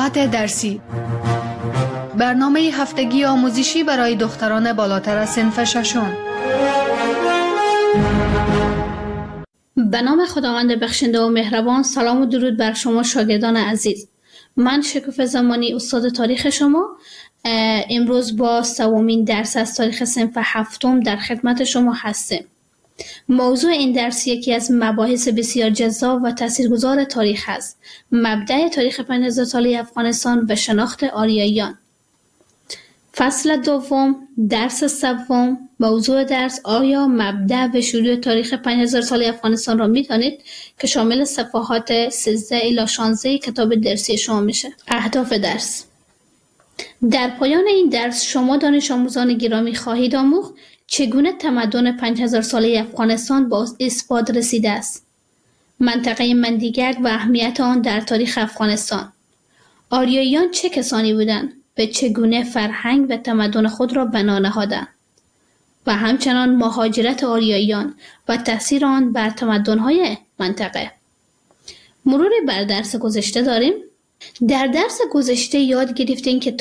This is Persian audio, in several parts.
ساعت درسی، برنامه هفتگی آموزشی برای دختران بالاتر از صنف ششم. به نام خداوند بخشنده و مهربان. سلام و درود بر شما شاگردان عزیز. من شکوفه زمانی استاد تاریخ شما امروز با سومین درس از تاریخ صنف هفتم در خدمت شما هستم. موضوع این درس یکی از مباحث بسیار جذاب و تاثیرگذار تاریخ است. مبدأ تاریخ 5000 ساله افغانستان و شناخت آریاییان. فصل دوم، درس سوم. موضوع درس: آیا مبدأ و شروع تاریخ 5000 ساله افغانستان را می‌دانید که شامل صفحات 13 الی 16 کتاب درسی شما میشه. اهداف درس: در پایان این درس شما دانش آموزان گرامی خواهید آموخت چگونه تمدن 5000 ساله افغانستان با اثبات رسیده است، منطقه مندیگک و اهمیت آن در تاریخ افغانستان، آریاییان چه کسانی بودند و چگونه فرهنگ و تمدن خود را بنا نهادند، و همچنان مهاجرت آریاییان و تأثیر آن بر تمدن‌های منطقه. مرور بر درس گذشته داریم. در درس گذشته یاد گرفتیم که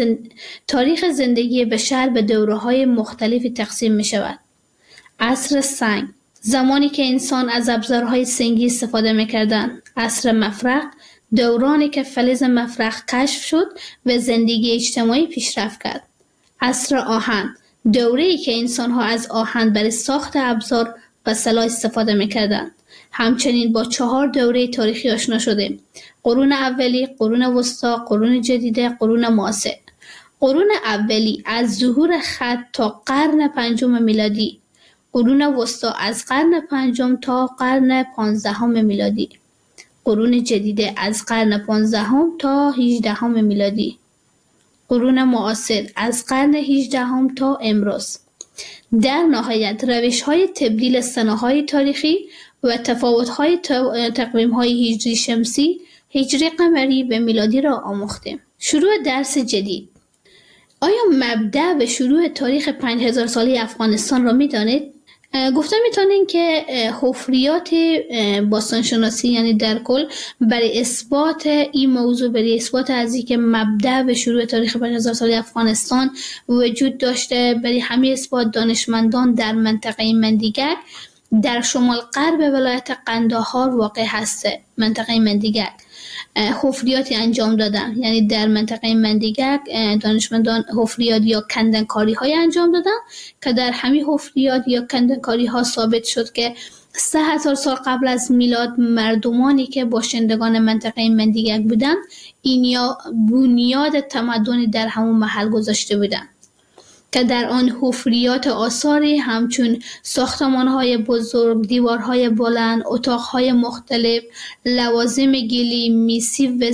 تاریخ زندگی بشر به دوره‌های مختلفی تقسیم می شود. عصر سنگ، زمانی که انسان از ابزارهای سنگی استفاده می کردند. عصر مفرق، دورانی که فلز مفرق کشف شد و زندگی اجتماعی پیشرفت کرد. عصر آهن، دوره‌ای که انسان‌ها از آهن برای ساخت ابزار و سلاح استفاده می کردند. همچنین با 4 دوره تاریخی آشنا شدیم: قرون اولی، قرون وسطی، قرون جدیده، قرون معاصر. قرون اولی از ظهور خط تا قرن 5 میلادی، قرون وسطی از قرن 5 تا قرن 15 میلادی، قرون جدیده از قرن 15 تا 18 میلادی، قرون معاصر از قرن 18 تا امروز. در نهایت روش‌های تبدیل سنه‌های تاریخی و تفاوت‌های تقویم‌های هجری شمسی، هجری قمری و میلادی را آموختیم. شروع درس جدید. آیا مبدأ و شروع تاریخ 5000 ساله افغانستان را می‌دانید؟ گفتم میتونین که حفریات باستانشناسی، یعنی در کل برای اثبات این موضوع، برای اثبات از اینکه مبدأ و شروع تاریخ 5000 ساله افغانستان وجود داشته، برای همین اثبات دانشمندان در منطقه مندیگک در شمال غرب ولایت قندهار واقع هسته. منطقه مندیگک حفریاتی انجام دادن، یعنی در منطقه مندیگک دانشمندان حفریات یا کندنکاری های انجام دادن که در همین حفریات یا کندنکاری ها ثابت شد که 3000 سال قبل از میلاد مردمانی که باشندگان منطقه مندیگک بودند این یا بنیاد تمدنی در همون محل گذاشته بودند که در آن حفریات آثاری همچون ساختمان‌های بزرگ، دیوارهای بلند، اتاق‌های مختلف، لوازم گلی، میسی و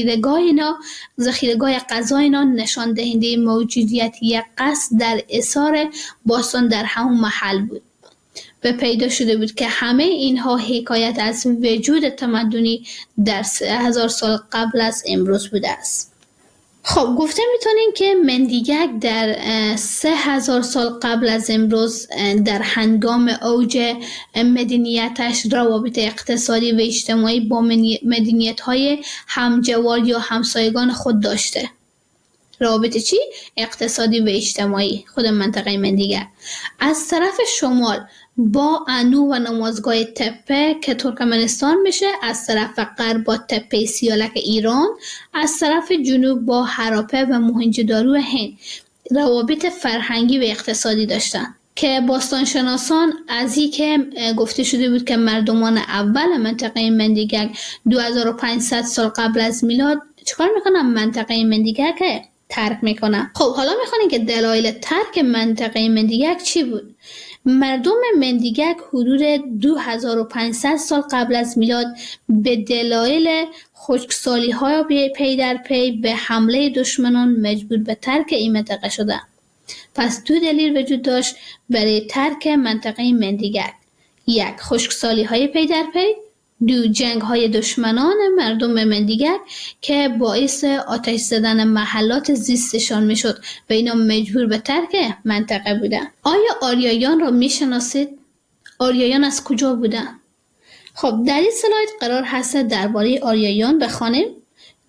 ذخیره‌گاه غذا اینا نشان دهنده موجودیت یک قصر در اثار باستان در همون محل بود و پیدا شده بود که همه اینها حکایت از وجود تمدنی در 3000 سال قبل از امروز بوده است. خب گفته میتونین که مندیگک در 3000 سال قبل از امروز در هنگام اوج مدنیتش روابط اقتصادی و اجتماعی با مدنیت‌های همجوار یا همسایگان خود داشته. روابط چی؟ اقتصادی و اجتماعی خود منطقه مندیگک. از طرف شمال با انو و نمازگاه تپه که ترکمنستان میشه، از طرف غرب با تپه سیالک ایران، از طرف جنوب با هراپه و موهنجدارو هند روابط فرهنگی و اقتصادی داشتن که باستانشناسان از این که گفته شده بود که مردمان اول منطقه مندیگک 2500 سال قبل از میلاد چیکار میکنن؟ منطقه مندیگک ترک میکنن. خب حالا میخوانیم که دلایل ترک منطقه مندیگک چی بود؟ مردم مندیگک حدود 2500 سال قبل از میلاد به دلایل خشکسالی های پی در پی به حمله دشمنان مجبور به ترک این منطقه شدند. پس 2 دلیل وجود داشت برای ترک منطقه مندیگک: 1. خشکسالی های پی در پی، 2. جنگ های دشمنان مردم مندیگک که باعث آتش زدن محلات زیستشان می شد و اینا مجبور به ترک منطقه بودن. آیا آریاییان را می شناسید؟ آریاییان از کجا بودن؟ خب در این سلاید قرار هست درباره آریاییان بخوانیم.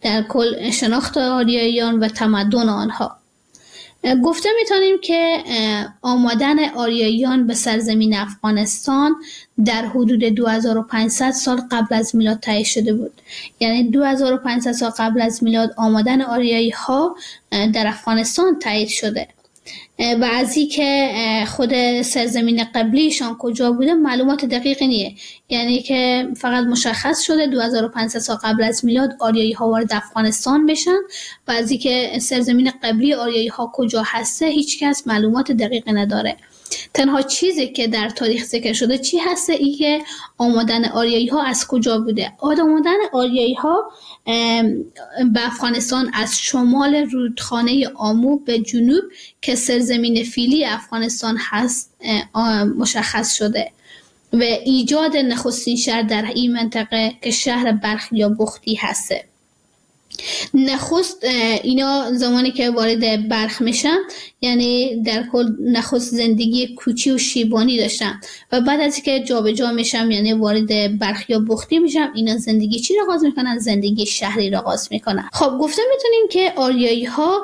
در کل شناخت آریاییان و تمدن آنها. گفته میتونیم که آمدن آریاییان به سرزمین افغانستان در حدود 2500 سال قبل از میلاد تایید شده بود. یعنی 2500 سال قبل از میلاد آمدن آریایی ها در افغانستان تایید شده و از این که خود سرزمین قبلیشان کجا بوده معلومات دقیقی نیه. یعنی که فقط مشخص شده 2500 سال قبل از میلاد آریایی ها وارد افغانستان بشن و از این که سرزمین قبلی آریایی ها کجا هسته هیچ کس معلومات دقیقی نداره. تنها چیزی که در تاریخ ذکر شده چی هسته؟ ای که آمدن آریایی ها از کجا بوده. آمدن آریایی ها به افغانستان از شمال رودخانه آمو به جنوب که سرزمین فعلی افغانستان هست مشخص شده و ایجاد نخستین شهر در این منطقه که شهر بلخ یا بختی هسته. نخست اینا زمانی که وارد بلخ میشن یعنی در کل نخست زندگی کوچی و شیبانی داشتن و بعد از که جابجا میشن یعنی وارد بلخ یا بختی میشن اینا زندگی چی را آغاز میکنن؟ زندگی شهری را آغاز میکنن. خب گفته میتونیم که آریایی ها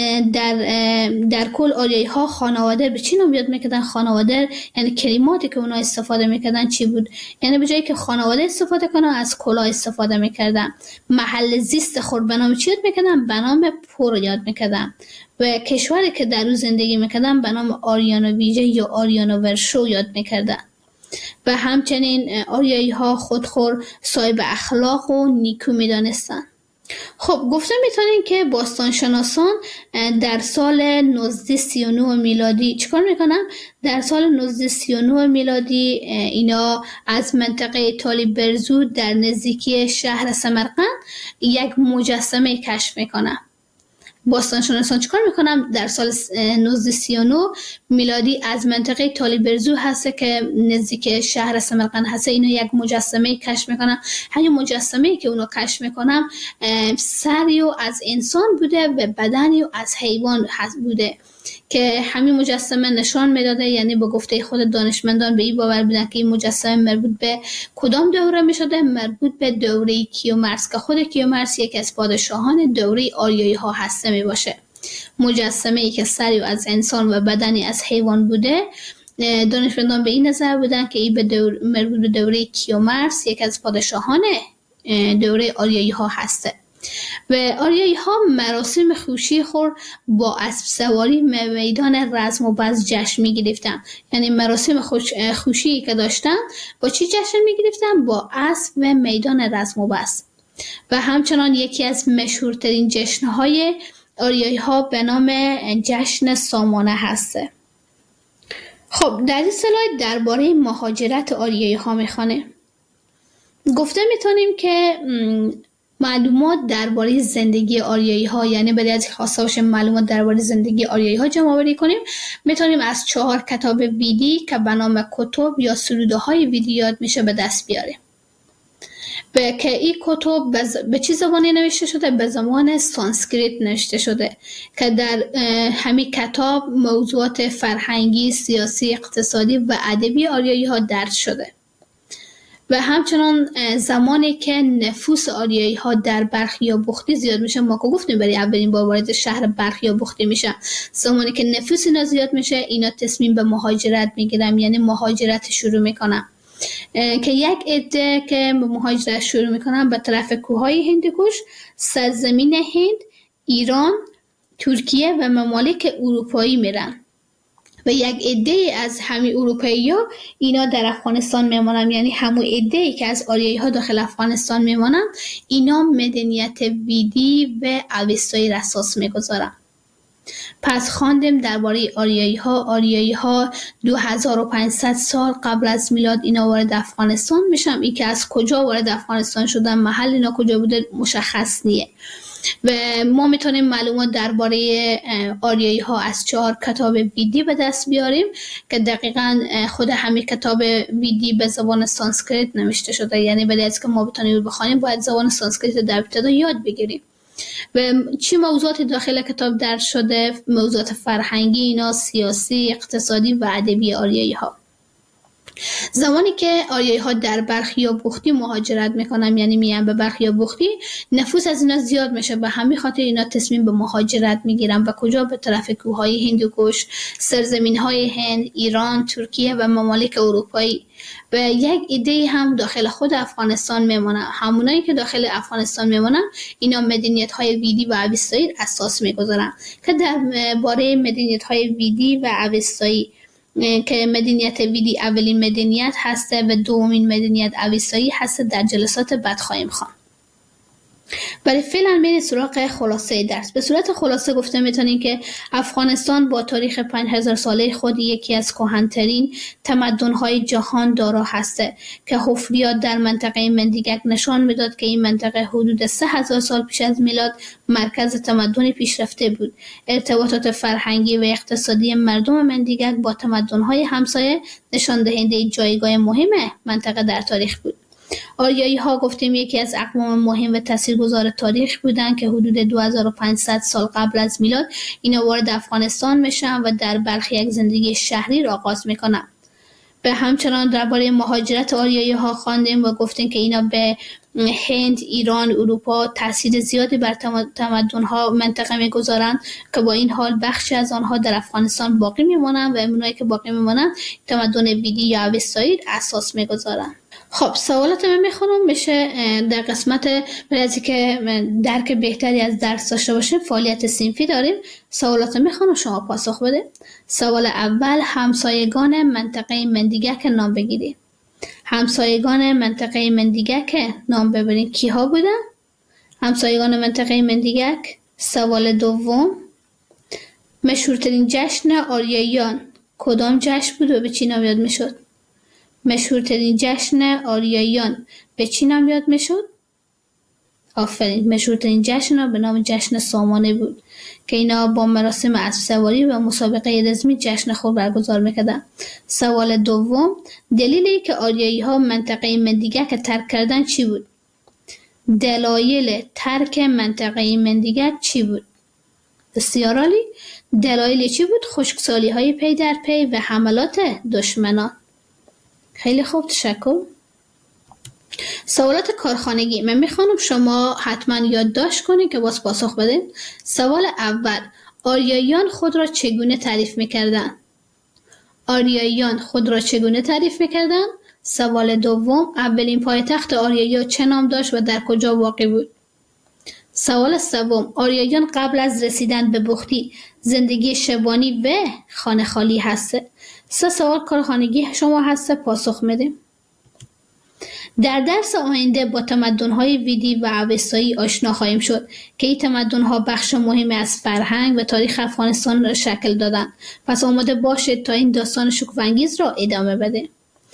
در کل آریایی ها خانواده به چی نام یاد میکردن؟ خانواده یعنی کلماتی که اونا استفاده میکردن چی بود؟ یعنی به جایی که خانواده استفاده کنن از کلاه استفاده میکردن. محل زیست خود به نام چی یاد میکردن؟ به نام پور یاد میکردن و کشوری که در اون زندگی میکردن به نام آریانا ویژه یا آریانا ورشو یاد میکردن. و همچنین آریایی ها خودخور صاحب اخلاق و نیکو میدانستن. خب گفته میتونیم که باستانشناسان در سال 1939 میلادی چیکار میکنن؟ در سال 1939 میلادی اینا از منطقه تالی برزو در نزدیکی شهر سمرقند یک مجسمه کشف میکنن. باستانشناسان چیکار میکنن؟ در سال 1939 میلادی از منطقه تالی برزو هست که نزدیک شهر سمرقند هست اینا یک مجسمه کشف میکنن. همین مجسمه که اونا کشف میکنن سری از انسان بوده و بدنی از حیوان بوده که همین مجسمه نشان میداده، یعنی با گفته خود دانشمندان به این باور بودن که این مجسمه مربوط به کدام دوره میشده؟ مربوط به دوره کیومرث که خود کیومرث یکی از پادشاهان دوره آریایی ها هسته می باشه. مجسمه ای که سری از انسان و بدنی از حیوان بوده. دانشمندان به این نظر بودن که این مربوط به دوره کیومرث یکی از پادشاهان دوره آریایی ها هسته. و آریایی ها مراسم خوشی خود با اسب سواری میدان رزم و بز جشن می گرفتن. یعنی مراسم خوشی که داشتن با چی جشن می گرفتن؟ با اسب و میدان رزم و بز. و همچنان یکی از مشهورترین جشنهای آریایی ها به نام جشن سامانه هسته. خب در این سلاید درباره مهاجرت آریایی ها میخوانه. گفته میتونیم که معلومات درباره زندگی آریایی ها، یعنی برای از خواسته باشه معلومات درباره زندگی آریایی ها جمع آوری کنیم، میتونیم از 4 کتاب ویدی که به نام کتب یا سروده های ویدی یاد میشه به دست بیاریم. و که این کتب به چه زبانی نوشته شده؟ به زبان سانسکریت نوشته شده که در همین کتاب موضوعات فرهنگی، سیاسی، اقتصادی و ادبی آریایی ها درس شده. و همچنان زمانی که نفوس آریایی ها در بلخ یا بختی زیاد میشه، ما که گفتیم برای اولین بار وارد شهر بلخ یا بختی میشه، زمانی که نفوس اینا زیاد میشه اینا تصمیم به مهاجرت میگیرن، یعنی مهاجرت شروع میکنن که یک عده که به مهاجرت شروع میکنن به طرف کوههای هندوکش، سرزمین هند، ایران، ترکیه و ممالک اروپایی میرن. و یک عده از همین اروپایی‌ها اینا در افغانستان میمونن، یعنی همون عده‌ای که از آریایی ها داخل افغانستان میمونن اینا مدنیت ویدی و اوستایی را اساس میگذارن. پس خواندیم درباره آریایی ها 2500 سال قبل از میلاد اینا وارد افغانستان میشن. این که از کجا وارد افغانستان شدن، محل اینا کجا بوده مشخص نیه. و ما میتونیم معلومات درباره آریایی ها از 4 کتاب ویدی به دست بیاریم که دقیقاً خود همین کتاب ویدی به زبان سانسکریت نوشته شده، یعنی برای از که ما بتونیم بخونیم باید زبان سانسکریت در ابتدا یاد بگیریم. و چی موضوعاتی داخل کتاب درس شده؟ موضوعات فرهنگی اینا، سیاسی، اقتصادی و ادبی آریایی ها. زمانی که آریایی ها در بلخ یا بختی مهاجرت میکنن، یعنی میان به بلخ یا بختی، نفوس از اینا زیاد میشه، به همین خاطر اینا تصمیم به مهاجرت میگیرن و کجا؟ به طرف کوههای هندوکش، سرزمین های هند، ایران، ترکیه و ممالک اروپایی. و یک ایده هم داخل خود افغانستان میمونن. همونایی که داخل افغانستان میمونن اینا مدنیت های ویدی و اوستایی اساس میگذارن که در باره مدنیت های ویدی و اوستایی که مدنیت ویدی اولین مدنیت هسته و دومین مدنیت اوستایی هسته در جلسات بعد خواهیم خواند. برای فعلا میریم سراغ خلاصه درس. به صورت خلاصه گفته میتونیم که افغانستان با تاریخ 5000 ساله خود یکی از کهن‌ترین تمدن‌های جهان دارا هسته که حفریات در منطقه مندیگک نشان میداد که این منطقه حدود 3000 سال پیش از میلاد مرکز تمدن پیشرفته بود. ارتباطات فرهنگی و اقتصادی مردم مندیگک با تمدن‌های همسایه نشان دهنده جایگاه مهم منطقه در تاریخ بود. آریایی ها گفتیم یکی از اقوام مهم و تاثیرگذار تاریخ بودند که حدود 2500 سال قبل از میلاد اینا وارد افغانستان میشن و در بلخ یک زندگی شهری را آغاز میکنن. به همچنان درباره مهاجرت آریایی ها خواندیم و گفتیم که اینا به هند، ایران، اروپا تاثیر زیادی بر تمدن ها منطقه میگذارند که با این حال بخشی از آنها در افغانستان باقی میمونند و اونایی که باقی میمونند تمدن ویدی یا اوستایی اساس میگذارند. خب سوالات من میخونم بشه در قسمت برای از که درک بهتری از درس داشته باشیم فعالیت صنفی داریم. سوالات میخونم شما پاسخ بده. سوال اول، همسایگان منطقه مندیگک نام بگیرید. همسایگان منطقه مندیگک نام ببرید. کی ها بودن؟ همسایگان منطقه مندیگک. سوال دوم، مشهورترین جشن آریاییان کدام جشن بود و به چی نام یاد میشد؟ مشهورترین جشن آریاییان به چی نام یاد میشد؟ آفرین، مشهورترین جشن به نام جشن سامانه بود که اینا با مراسم اسب سواری و مسابقه رزمی جشن خود برگزار میکردن. سوال دوم، دلیلی که آریایی ها منطقه مندیگک ترک کردن چی بود؟ دلایل ترک منطقه مندیگک چی بود؟ بسیار عالی. دلایل چی بود؟ خشکسالی های پی در پی و حملات دشمنان. خیلی خوب، تشکر. سوالات کارخانگی من میخوانم شما حتما یادداشت کنید که باز پاسخ بدین. سوال اول، آریاییان خود را چگونه تعریف میکردن؟ آریاییان خود را چگونه تعریف میکردن؟ سوال دوم، اولین پایتخت آریایی چه نام داشت و در کجا واقع بود؟ سوال سوم، آریاییان قبل از رسیدن به بختی زندگی شبانی و خانه خالی هسته؟ 3 سوال کارخانگی شما هسته، پاسخ میدیم. در درس آینده با تمدن‌های ویدی و اوستایی آشنا خواهیم شد که این تمدن‌ها بخش مهمی از فرهنگ و تاریخ افغانستان را شکل دادند. پس آماده باشید تا این داستان شگفت‌انگیز را ادامه بدیم.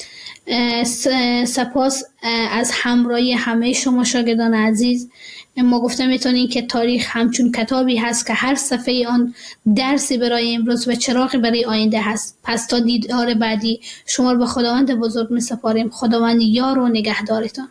سپاس از همراهی همه شما شاگردان عزیز. ما گفته میتونیم که تاریخ همچون کتابی هست که هر صفحه آن درسی برای امروز و چراغی برای آینده هست. پس تا دیدار بعدی شما رو به خداوند بزرگ می سپاریم. خداوند یار و نگهدارتان.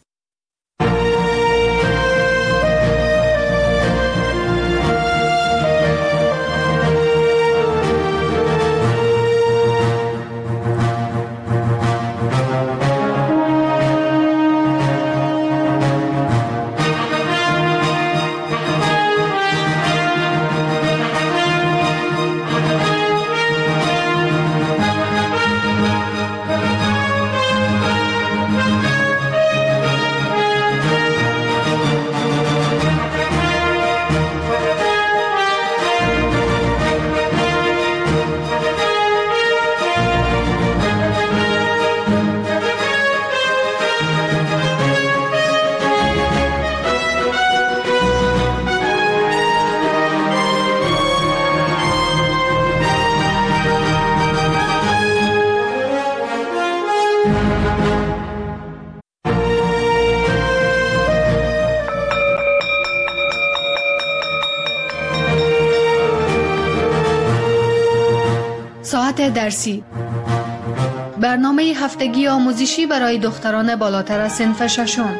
ساعت درسی، برنامه هفتگی آموزشی برای دختران بالاتر از صنف ششم.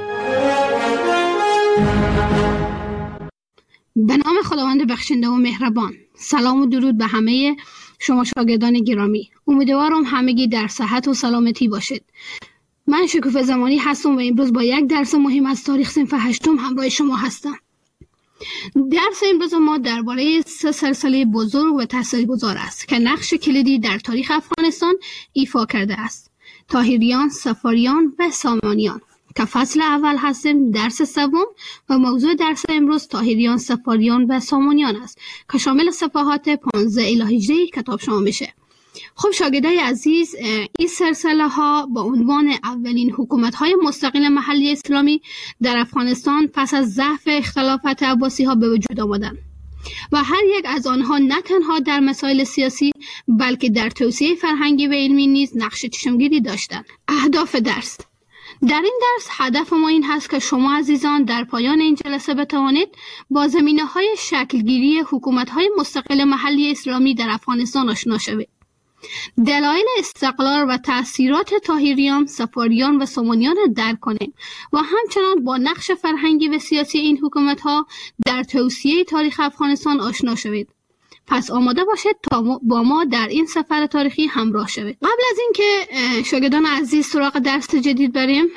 به نام خداوند بخشنده و مهربان. سلام و درود به همه شما شاگردان گرامی، امیدوارم همگی در صحت و سلامتی باشید. من شکوفه زمانی هستم و امروز با یک درس مهم از تاریخ صنف هشتم همراه شما هستم. درس امروز ما درباره سه سلسله بزرگ و تاثیرگذار است که نقش کلیدی در تاریخ افغانستان ایفا کرده است: طاهریان، صفاریان و سامانیان، که فصل اول هستیم، درس سوم، و موضوع درس امروز طاهریان، صفاریان و سامانیان است که شامل صفحات 15 الی 18 کتاب شما میشه. خب شاگردای عزیز، این سلسله ها با عنوان اولین حکومت های مستقل محلی اسلامی در افغانستان پس از ضعف اختلافات عباسی ها به وجود آمدند و هر یک از آنها نه تنها در مسائل سیاسی بلکه در توسعه فرهنگی و علمی نیز نقش چشمگیری داشتند. اهداف درس: در این درس هدف ما این هست که شما عزیزان در پایان این جلسه بتوانید با زمینه‌های شکلگیری حکومت‌های مستقل محلی اسلامی در افغانستان آشنا شوید. دلایل استقلال و تأثیرات طاهریان، صفاریان و سامانیان را درک کنید و همچنان با نقش فرهنگی و سیاسی این حکومت‌ها در توسعه تاریخ افغانستان آشنا شوید. پس آماده باشید تا با ما در این سفر تاریخی همراه شوید. قبل از اینکه شاگردان عزیز سراغ درس جدید بریم،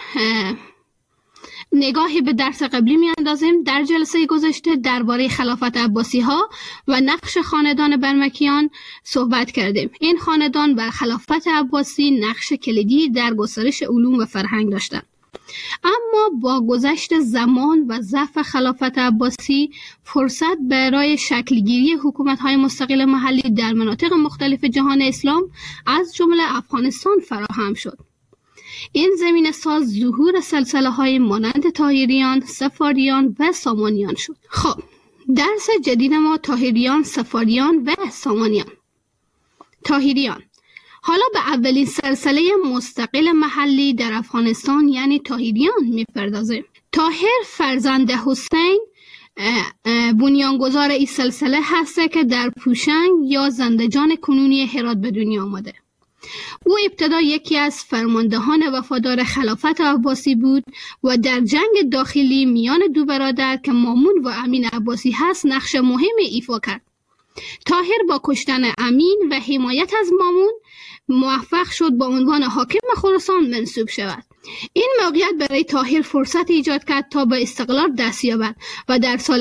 نگاهی به درس قبلی میاندازیم. در جلسه گذشته درباره خلافت عباسی ها و نقش خاندان برمکیان صحبت کردیم. این خاندان و خلافت عباسی نقش کلیدی در گسترش علوم و فرهنگ داشتند. اما با گذشت زمان و ضعف خلافت عباسی، فرصت برای شکلگیری حکومت‌های مستقل محلی در مناطق مختلف جهان اسلام از جمله افغانستان فراهم شد. این زمینه ساز ظهور سلسله‌های مانند طاهریان، صفاریان و سامانیان شد. خب درس جدید ما طاهریان، صفاریان و سامانیان. طاهریان. حالا به اولین سلسله مستقل محلی در افغانستان یعنی طاهریان میپردازیم. طاهر فرزند حسین بنیانگذار این سلسله هست که در پوشنگ یا زندجان کنونی هرات به دنیا آمده. او ابتدا یکی از فرماندهان وفادار خلافت عباسی بود و در جنگ داخلی میان دو برادر که مامون و امین عباسی هست نقش مهمی ایفا کرد. طاهر با کشتن امین و حمایت از مامون موفق شد با عنوان حاکم خراسان منصوب شود. این موقعیت برای طاهر فرصت ایجاد کرد تا به استقلال دست یابد و در سال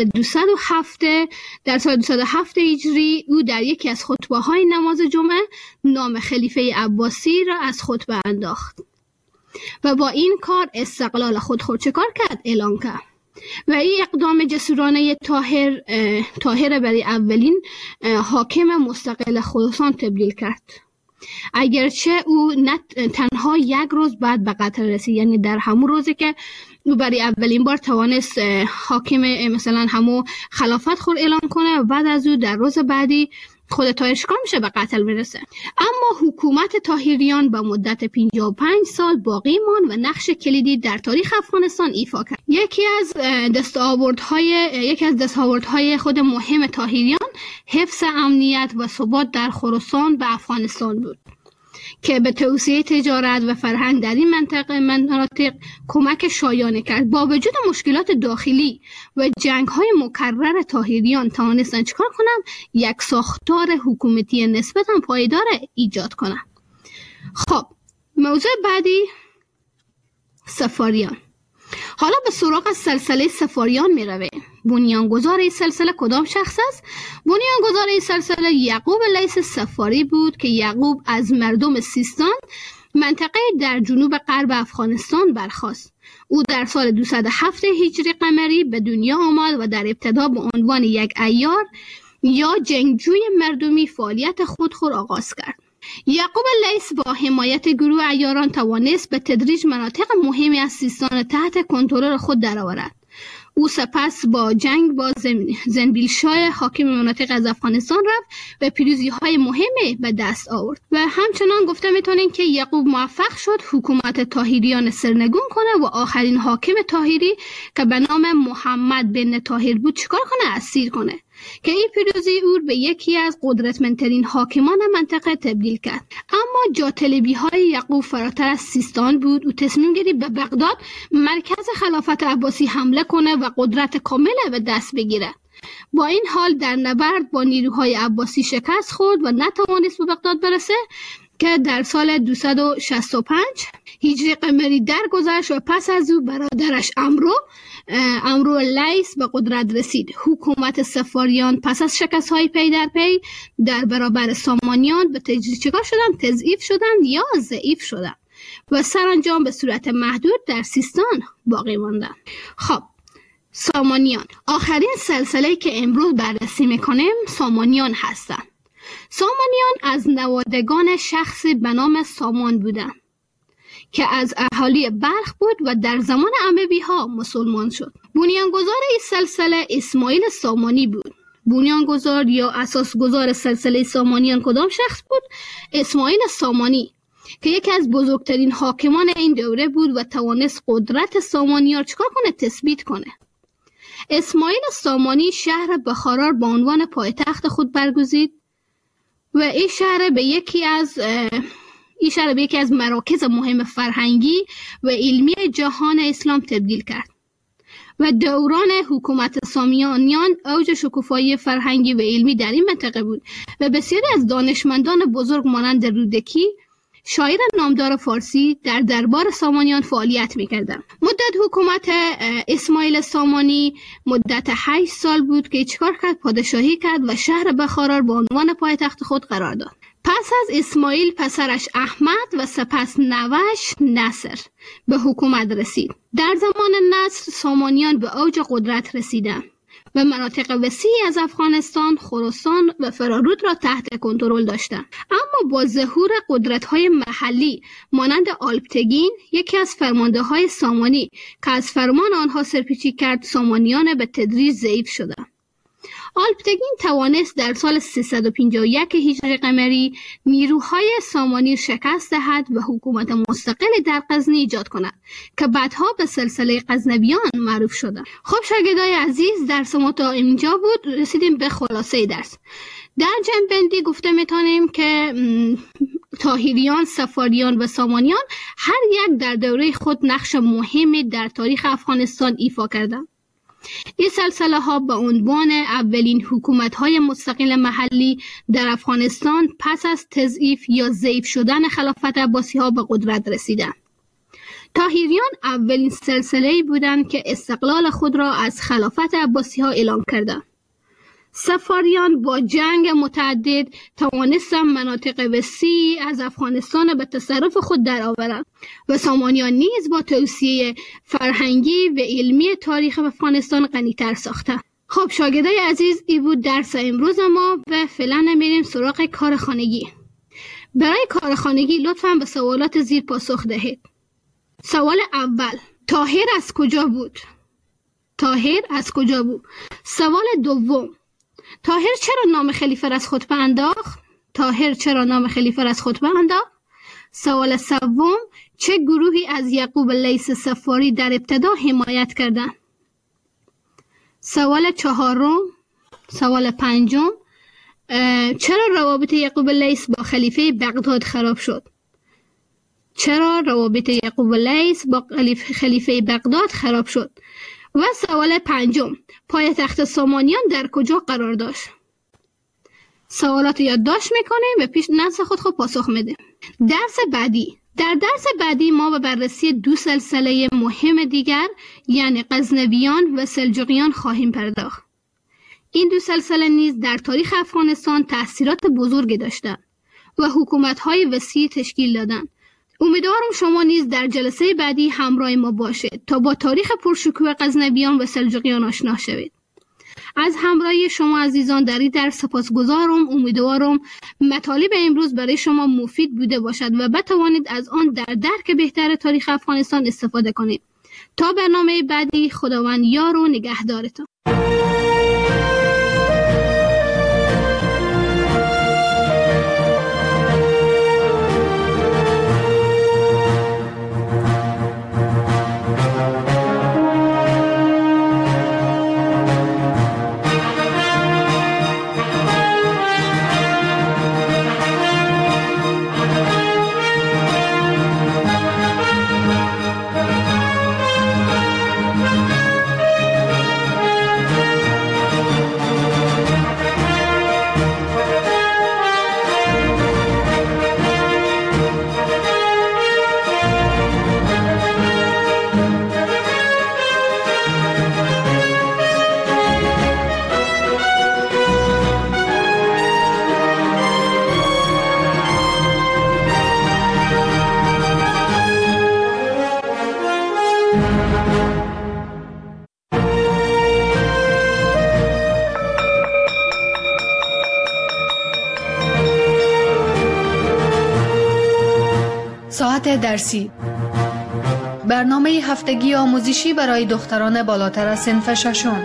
207 هجری او در یکی از خطبه‌های نماز جمعه نام خلیفه عباسی را از خطبه انداخت و با این کار استقلال خود چه کار کرد؟ اعلان کرد. و این اقدام جسورانه طاهر برای اولین حاکم مستقل خراسان تبدیل کرد، اگرچه او نه تنها یک روز بعد به قتل رسید، یعنی در همون روزی که او برای اولین بار توانست حاکم مثلا همون خلافت خود اعلان کنه و بعد از او در روز بعدی خود طاهر شکار میشه به قتل میرسه. اما حکومت طاهریان به مدت 55 سال باقی ماند و نقش کلیدی در تاریخ افغانستان ایفا کرد. یکی از دستاوردهای خود مهم طاهریان حفظ امنیت و ثبات در خراسان و افغانستان بود که به توسعه تجارت و فرهنگ در این مناطق کمک شایانه کرد. با وجود مشکلات داخلی و جنگ‌های مکرر طاهریان توانستند چیکار کنند؟ یک ساختار حکومتی نسبتاً پایدار ایجاد کنند. خب موضوع بعدی صفاریان. حالا به سراغ سلسله صفاریان می رویم. بنیانگذار این سلسله کدام شخص است؟ بنیانگذار این سلسله یعقوب لیث صفاری بود که یعقوب از مردم سیستان، منطقه در جنوب غرب افغانستان برخاست. او در سال 207 هجری قمری به دنیا آمد و در ابتدا به عنوان یک عیار یا جنگجوی مردمی فعالیت خود آغاز کرد. یعقوب لیث با حمایت گروه عیاران توانست به تدریج مناطق مهمی از سیستان تحت کنترل خود درآورد. او سپس با جنگ با زنبیلشاه حاکم مناطق از افغانستان رفت و پیروزی‌های مهمی به دست آورد و همچنان گفته میتونیم که یعقوب موفق شد حکومت طاهریان سرنگون کنه و آخرین حاکم طاهری که به نام محمد بن طاهر بود چیکار کنه؟ اسیر کنه که این پیروزی او به یکی از قدرتمندترین حاکمان منطقه تبدیل کرد. اما جاطلبی های یعقوب فراتر از سیستان بود. او تصمیم گرفت به بغداد مرکز خلافت عباسی حمله کنه و قدرت کامل به دست بگیره. با این حال در نبرد با نیروهای عباسی شکست خورد و نتوانست به بغداد برسه که در سال 265 هجری قمری درگذشت و پس از او برادرش عمرو لیث به قدرت رسید. حکومت صفاریان پس از شکست‌های پی در پی در برابر سامانیان به تدریج چیکار شدند؟ تضعیف شدند یا ضعیف شدند و سرانجام به صورت محدود در سیستان باقی ماندند. خب سامانیان، آخرین سلسله‌ای که امروز بررسی می‌کنیم سامانیان هستند. سامانیان از نوادگان شخصی به نام سامان بودند که از اهالی بلخ بود و در زمان اموی‌ها مسلمان شد. بنیانگذار این سلسله اسماعیل سامانی بود. بنیانگذار یا اساسگذار سلسله سامانیان کدام شخص بود؟ اسماعیل سامانی که یکی از بزرگترین حاکمان این دوره بود و توانست قدرت سامانیان چیکار کنه؟ تثبیت کنه. اسماعیل سامانی شهر بخارا به عنوان پایتخت خود برگزید و این شهر به یکی از مراکز مهم فرهنگی و علمی جهان اسلام تبدیل کرد و دوران حکومت سامانیان اوج شکوفایی فرهنگی و علمی در این منطقه بود و بسیاری از دانشمندان بزرگ مانند رودکی، شاعر نامدار فارسی، در دربار سامانیان فعالیت می‌کردند. مدت حکومت اسماعیل سامانی مدت 8 سال بود که چیکار کرد؟ پادشاهی کرد و شهر بخارا به عنوان پایتخت خود قرار داد. پس از اسماعیل پسرش احمد و سپس نوش نصر به حکومت رسید. در زمان نصر سامانیان به اوج قدرت رسیدند و مناطق وسیعی از افغانستان، خراسان و فرارود را تحت کنترل داشتند. اما با ظهور قدرت‌های محلی مانند آلپتگین، یکی از فرمانده‌های سامانی که از فرمان آنها سرپیچی کرد، سامانیان به تدریج ضعیف شدند. آلپتگین توانست در سال 351 هجری قمری نیروهای سامانی شکست دهد و حکومت مستقلی در غزنی ایجاد کند که بعدها به سلسله غزنویان معروف شد. خب شاگردای عزیز، درس ما تا اینجا بود. رسیدیم به خلاصه درس. در جنبندی گفته میتونیم که طاهریان، صفاریان و سامانیان هر یک در دوره خود نقش مهمی در تاریخ افغانستان ایفا کردند. این سلسله ها به عنوان اولین حکومت های مستقل محلی در افغانستان پس از تضعیف یا ضعیف شدن خلافت عباسی ها به قدرت رسیدند. طاهریان اولین سلسله‌ای بودند که استقلال خود را از خلافت عباسی ها اعلام کردند. صفاریان با جنگ متعدد توانستند مناطق وسیعی از افغانستان به تصرف خود درآورند و سامانیان نیز با توسعه فرهنگی و علمی تاریخ افغانستان غنی‌تر ساختند. خب شاگردای عزیز، این بود درس امروز ما و فعلا میریم سراغ کار خانگی. برای کار خانگی لطفاً به سوالات زیر پاسخ دهید. سوال اول: طاهر از کجا بود؟ طاهر از کجا بود؟ سوال دوم: طاهر چرا نام خلیفه را از خطبه انداخت؟ طاهر چرا نام خلیفه را از خطبه انداخت؟ سوال سوم: چه گروهی از یعقوب لیث صفاری در ابتدا حمایت کردند؟ سوال چهارم: سوال پنجم: چرا روابط یعقوب لیث با خلیفه بغداد خراب شد؟ چرا روابط یعقوب لیث با خلیفه بغداد خراب شد؟ و سوال پنجم: پایتخت سامانیان در کجا قرار داشت؟ سوالات یادداشت میکنیم و پیش نظر خود پاسخ میدیم. درس بعدی. در درس بعدی ما به بررسی دو سلسله مهم دیگر یعنی غزنویان و سلجوقیان خواهیم پرداخت. این دو سلسله نیز در تاریخ افغانستان تأثیرات بزرگی داشتند و حکومت‌های وسیع تشکیل دادند. امیدوارم شما نیز در جلسه بعدی همراه ما باشید تا با تاریخ پرشکوه غزنویان و سلجوقیان آشنا شوید. از همراهی شما عزیزان در این درس سپاسگزارم. امیدوارم مطالب امروز برای شما مفید بوده باشد و بتوانید از آن در درک بهتر تاریخ افغانستان استفاده کنید. تا برنامه بعدی، خداوند یار و نگهدارتان. ساعت درسی. برنامه هفتگی آموزشی برای دختران بالاتر از صنف ششم.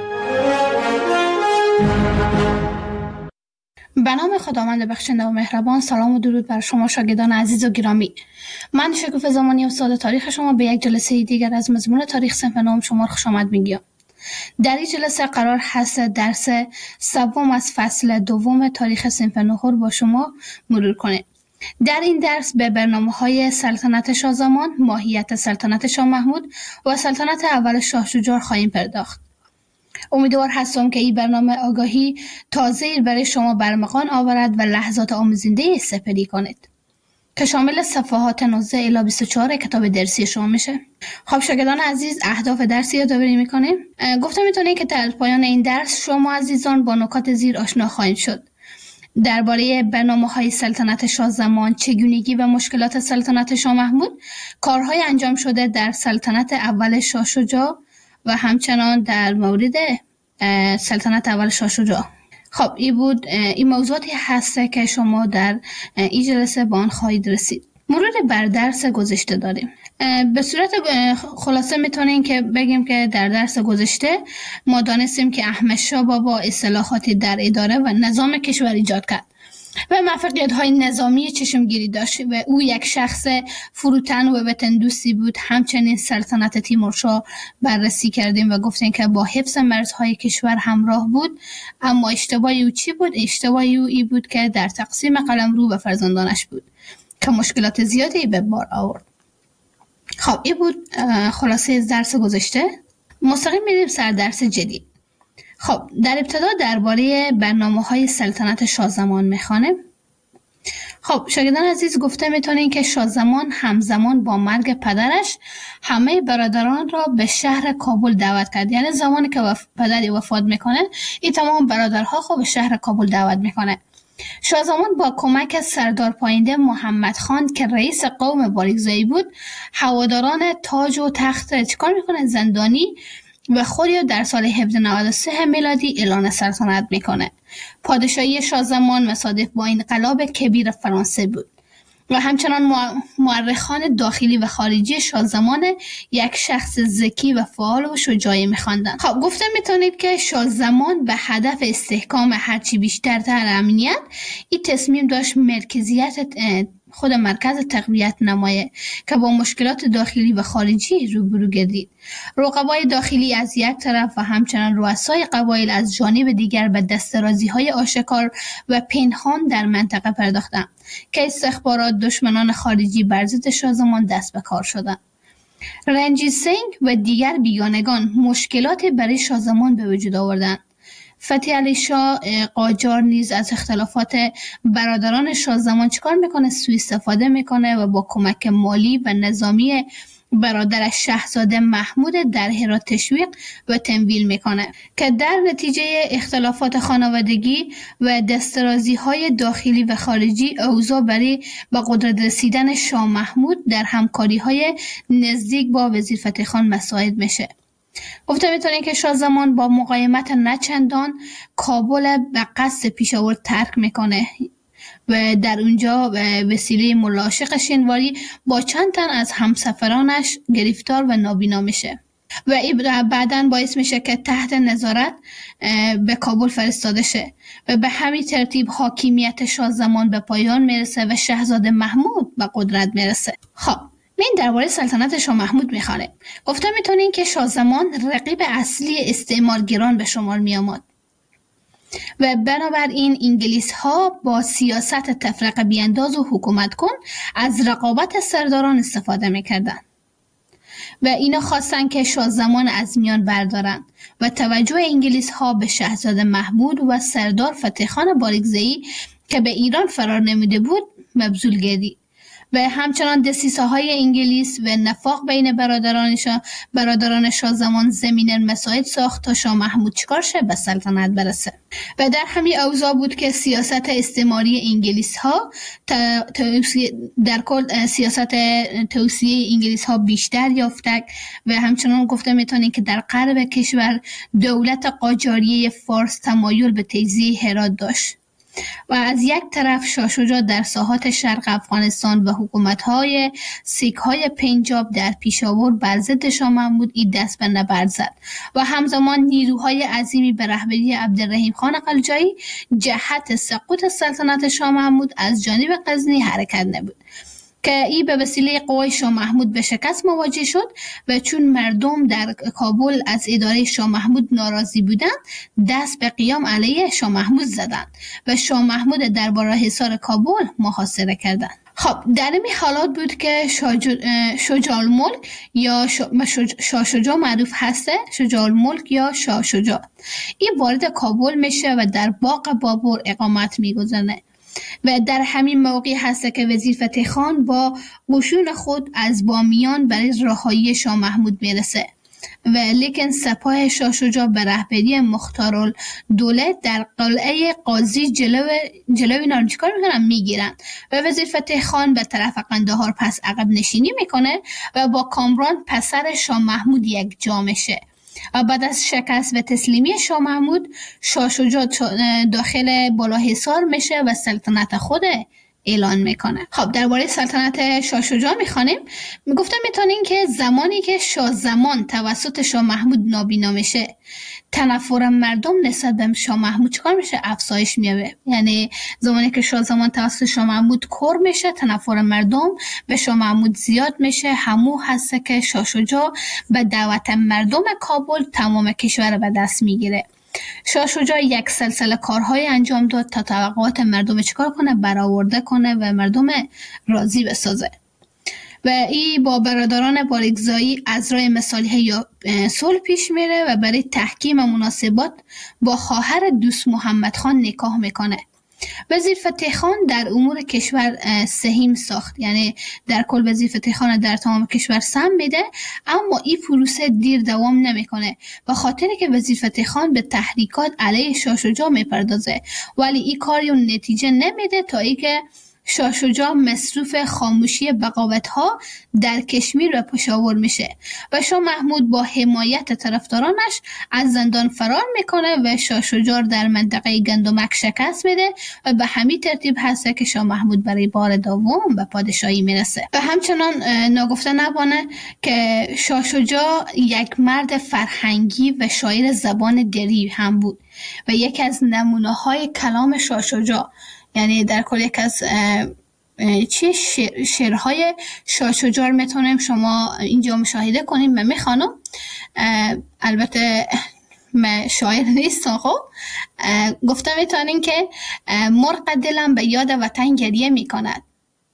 به نام خداوند بخشنده و مهربان. سلام و درود بر شما شاگردان عزیز و گرامی. من شکوفه زمانی استاد تاریخ شما به یک جلسه دیگر از مضمون تاریخ صنف نهم شما خوش آمد میگم. در این جلسه قرار هست درس سوم از فصل دوم تاریخ صنف نهم با شما مرور کنیم. در این درس به برنامه‌های سلطنت شاه زمان، ماهیت سلطنت شاه محمود و سلطنت اول شاه شجاع خواهیم پرداخت. امیدوار هستم که این برنامه آگاهی تازه‌ای برای شما برمغان آورد و لحظات آموزنده سپری کنید که شامل صفحات 19 الی 24 کتاب درسی شما میشه. خب شاگردان عزیز، اهداف درسی یادآوری میکنیم. گفتم میتونه که در پایان این درس شما عزیزان با نکات زیر آشنا خواهید شد. درباره برنامه‌های سلطنت شاه زمان، چگونگی و مشکلات سلطنت شاه محمود، کارهای انجام شده در سلطنت اول شاه شجاع و همچنان در مورد سلطنت اول شاه شجاع. خب این موضوعاتی هسته که شما در این جلسه با آن خواهید رسید. مرور بر درس گذشته داریم. به صورت خلاصه میتونیم که بگیم که در درس گذشته ما دانستیم که احمد شاه بابا اصلاحاتی در اداره و نظام کشور ایجاد کرد و موفقیت‌های نظامی چشمگیری داشت و او یک شخص فروتن و وطن دوستی بود. همچنین سلطنت تیمورشاه بررسی کردیم و گفتیم که با حفظ مرزهای کشور همراه بود، اما اشتباهی او چی بود؟ اشتباهی او این بود که در تقسیم قلمرو و فرزندانش بود که مشکلات زیادی به بار آورد. خب این بود خلاصه درس گذشته. مستقیم میریم سر درس جدید. خب در ابتدا درباره برنامه‌های سلطنت شاه زمان میخوانیم. خب شاگردان عزیز، گفته میتونین که شاه زمان همزمان با مرگ پدرش همه برادران را به شهر کابل دعوت کرد. یعنی زمانی که پدری وفات میکنه، این تمام برادرها خب به شهر کابل دعوت میکنه. شاه زمان با کمک سردار پاینده محمد خان که رئیس قوم باریکزایی بود، هواداران تاج و تخت چیکار میکنه؟ زندانی و خودی در سال 1793 میلادی اعلان سلطنت میکنه. پادشاهی شاه زمان مصادف با انقلاب کبیر فرانسه بود و همچنان مورخان داخلی و خارجی شاه زمان یک شخص ذکی و فعال و شجاعی می‌خواندند. خب گفته میتونید که شاه زمان به هدف استحکام هرچی بیشتر تر امنیت، این تصمیم داشت مرکزیت خود مرکز تقویت نمایه که با مشکلات داخلی و خارجی روبرو گردید. رقبای داخلی از یک طرف و همچنان رؤسای قبایل از جانب دیگر به دسترازی‌های آشکار و پنهان در منطقه پرداختند که استخبارات دشمنان خارجی بر ضد شاه زمان دست به کار شدند. رنجیت سنگ و دیگر بیگانگان مشکلات برای شاه زمان به وجود آوردند. فتح علی شاه قاجار نیز از اختلافات برادران شاه زمان چیکار میکنه؟ سوء استفاده میکنه و با کمک مالی و نظامی برادرش شاهزاده محمود در هرات تشویق و تمویل میکنه که در نتیجه اختلافات خانوادگی و دسترازی‌های داخلی و خارجی اوضاع برای به قدرت رسیدن شاه محمود در همکاری‌های نزدیک با وزیر فتح خان مساعد میشه. گفته میتونیم که شاه زمان با مقاومت نچندان کابل به قصد پیشاور ترک میکنه و در اونجا به وسیله ملاحق شنواری با چند تن از همسفرانش گرفتار و نابینا میشه و بعداً باعث میشه که تحت نظارت به کابل فرستاده شه و به همین ترتیب حاکمیت شاه زمان به پایان میرسه و شاهزاده محمود به قدرت میرسه. خب من درباره سلطنت شاه محمود میخوانم. گفته میتونین که شاه زمان رقیب اصلی استعمارگران به شمار میآمد و بنابراین انگلیس ها با سیاست تفرقه بیانداز و حکومت کن از رقابت سرداران استفاده میکردن و اینا خواستن که شاه زمان از میان بردارن و توجه انگلیس ها به شاهزاده محمود و سردار فتح خان باریکزایی که به ایران فرار نمیده بود مبذول گردید و همچنان دسیسه‌های انگلیس و نفاق بین برادران شاه زمان زمینه مساعد ساخت تا شاه محمود چیکار شه؟ به سلطنت برسه. و در همین اوضاع بود که سیاست استعماری انگلیس ها در کل سیاست توسعه انگلیس ها بیشتر یافته و همچنان گفته میتونیم که در غرب کشور دولت قاجاریه فارس تمایل به تجزیه هرات داشت و از یک طرف شاه شجاع در ساحات شرق افغانستان و حکومت‌های سیک‌های پنجاب در پیشاور بر ضد شاه محمود این دست به نبرد زد و همزمان نیروهای عظیمی به رهبری عبدالرحیم خان قلجایی جهت سقوط سلطنت شاه محمود از جانب غزنی حرکت نمود که این به وسیله قوای شاه محمود به شکست مواجه شد و چون مردم در کابل از اداره شاه محمود ناراضی بودند دست به قیام علیه شاه محمود زدند و شاه محمود درباره حصار کابل محاصره کردند. خب در این حالات بود که شجاع الملک یا شاه شجاع معروف هسته، شجاع الملک یا شاه شجاع، این وارد کابل میشه و در باغ بابر اقامت میگذاره و در همین موقع هست که وزیر فتح خان با قشون خود از بامیان برای رهایی شاه محمود میرسه و لیکن سپاه شاه شجاع به رهبری مختارالدوله در قلعه قاضی جلوی اینا رو چیکار میکنن؟ میگیرن و وزیر فتح خان به طرف قندهار پس عقب نشینی میکنه و با کامران پسر شاه محمود یک جا میشه و بعد از شکست و تسلیمی شاه محمود شاه شجاع داخل بالاحصار میشه و سلطنت خود اعلان میکنه. خب درباره سلطنت شاه شجاع میخوانیم. گفتم میتونین که زمانی که شاه زمان توسط شاه محمود نابینا میشه تنفر مردم نسبت به شاه محمود چیکار میشه؟ افزایش میابه. یعنی زمانی که شاه زمان توسط شاه محمود کور میشه تنفر مردم به شاه محمود زیاد میشه. همو هست که شاه شجاع به دعوت مردم کابل تمام کشور به دست میگیره. شاه شجاع یک سلسله کارهای انجام داد تا توقعات مردم چیکار کنه؟ برآورده کنه و مردم راضی بسازه و این با برادران بارگزایی از راه مصالحه یا صلح پیش میره و برای تحکیم مناسبات با خواهر دوست محمد خان نکاح میکنه. وزیر فتح خان در امور کشور سهیم ساخت، یعنی در کل وزیر فتح خان در تمام کشور سهم میده، اما این پروسه دیر دوام نمیکنه و خاطری که وزیر فتح خان به تحریکات علیه شاه شجاع میپردازه ولی این کاری نتیجه نمیده تا اینکه شاه شجاع مصروف خاموشی بغاوت‌ها در کشمیر و پشاور میشه و شاه محمود با حمایت طرفدارانش از زندان فرار میکنه و شاه شجاع در منطقه گندمک شکست میده و به همین ترتیب هست که شاه محمود برای بار دوم به پادشاهی میرسه. و همچنان ناگفته نبانه که شاه شجاع یک مرد فرهنگی و شاعر زبان دری هم بود و یکی از نمونه‌های کلام شاه شجاع، یعنی در کل یک از شعرهای شاه شجاع میتونیم شما اینجا مشاهده کنیم. من میخوانم، البته من شاعر نیستم. خب گفتم میتونین که مرغ دلم به یاد وطن گریه میکند،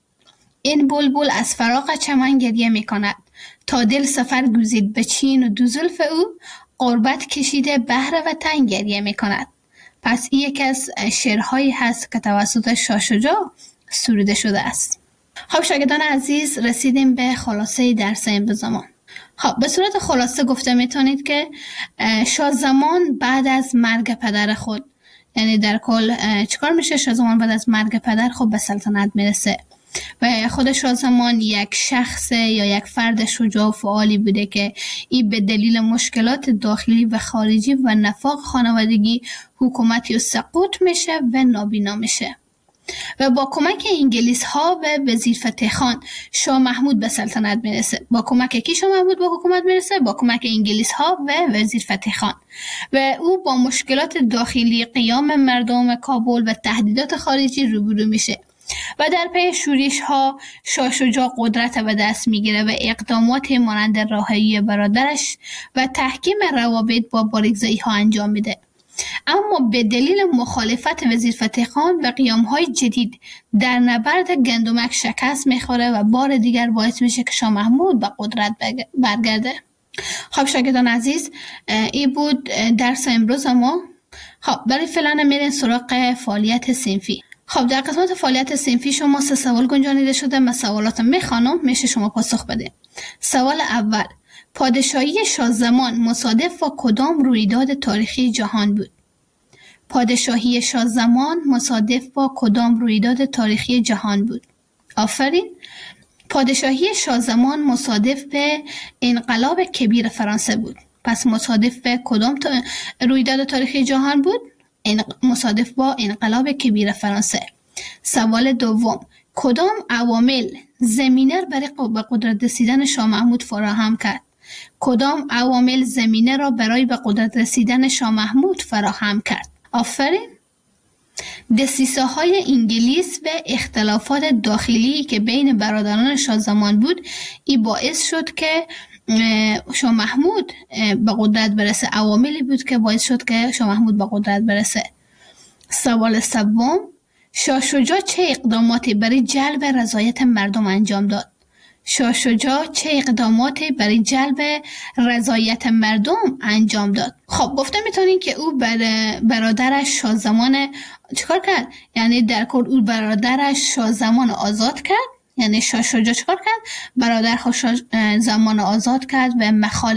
این بلبل از فراق چمن گریه میکند، تا دل سفر گزید به چین و دو زلف او، غربت کشیده بهر وطن گریه میکند. پس این یکی از شعرهایی هست که توسط شاه شجاع سروده شده است. خب شاگردان عزیز، رسیدیم به خلاصه درس امروز زمان. خب به صورت خلاصه گفته میتونید که شاه زمان بعد از مرگ پدر خود، یعنی در کل چیکار میشه؟ شاه زمان بعد از مرگ پدر خود به سلطنت میرسه و خود شاه زمان یک شخص یا یک فرد شجاع و فعالی بوده که این به دلیل مشکلات داخلی و خارجی و نفاق خانوادگی حکومتی و سقوط میشه و نابینا میشه و با کمک انگلیس ها و وزیر فتح خان شاه محمود به سلطنت میرسه. با کمک کی شاه محمود به حکومت میرسه؟ با کمک انگلیس ها و وزیر فتح خان و او با مشکلات داخلی قیام مردم کابل و تهدیدات خارجی روبرو میشه و در پی شورش ها شاه شجاع قدرت به دست میگیره و اقدامات مانند رهایی برادرش و تحکیم روابط با بارگزایی ها انجام میده. اما به دلیل مخالفت وزیر فتح خان و قیام های جدید در نبرد گندمک شکست میخوره و بار دیگر باعث میشه که شاه محمود به قدرت برگرده. خب شاگردان عزیز، این بود درس امروز ما. خب برای فعلا میرین سراغ فعالیت صنفی. خب در قسمت فعالیت صنفی شما 3 سوال گنجانیده شده. من سوالات میخوانم، میشه شما پاسخ بده. سوال اول: پادشاهی شاه زمان مصادف با کدام رویداد تاریخی جهان بود؟ پادشاهی شاه زمان مصادف با کدام رویداد تاریخی جهان بود؟ آفرین. پادشاهی شاه زمان مصادف به انقلاب کبیر فرانسه بود. پس مصادف به کدام رویداد تاریخی جهان بود؟ مصادف با انقلاب کبیر فرانسه. سوال دوم، کدام عوامل زمینه برای به قدرت رسیدن شاه محمود فراهم کرد؟ کدام عوامل زمینه را برای به قدرت رسیدن شاه محمود فراهم کرد؟ آفرین. دسیسه های انگلیس و اختلافات داخلی که بین برادران شاه زمان بود، این باعث شد که شاه محمود به قدرت برسه. عواملی بود که باعث شد که شاه محمود به قدرت برسه. سوال سوم، شاه شجاع چه اقداماتی برای جلب رضایت مردم انجام داد؟ شاه شجاع چه اقداماتی برای جلب رضایت مردم انجام داد؟ خب گفته میتونین که او برادرش شاه زمان چیکار کرد؟ یعنی در کل او برادرش شاه زمان آزاد کرد. یعنی شاه شجاع چیکار کرد؟ برادر شاه زمان آزاد کرد و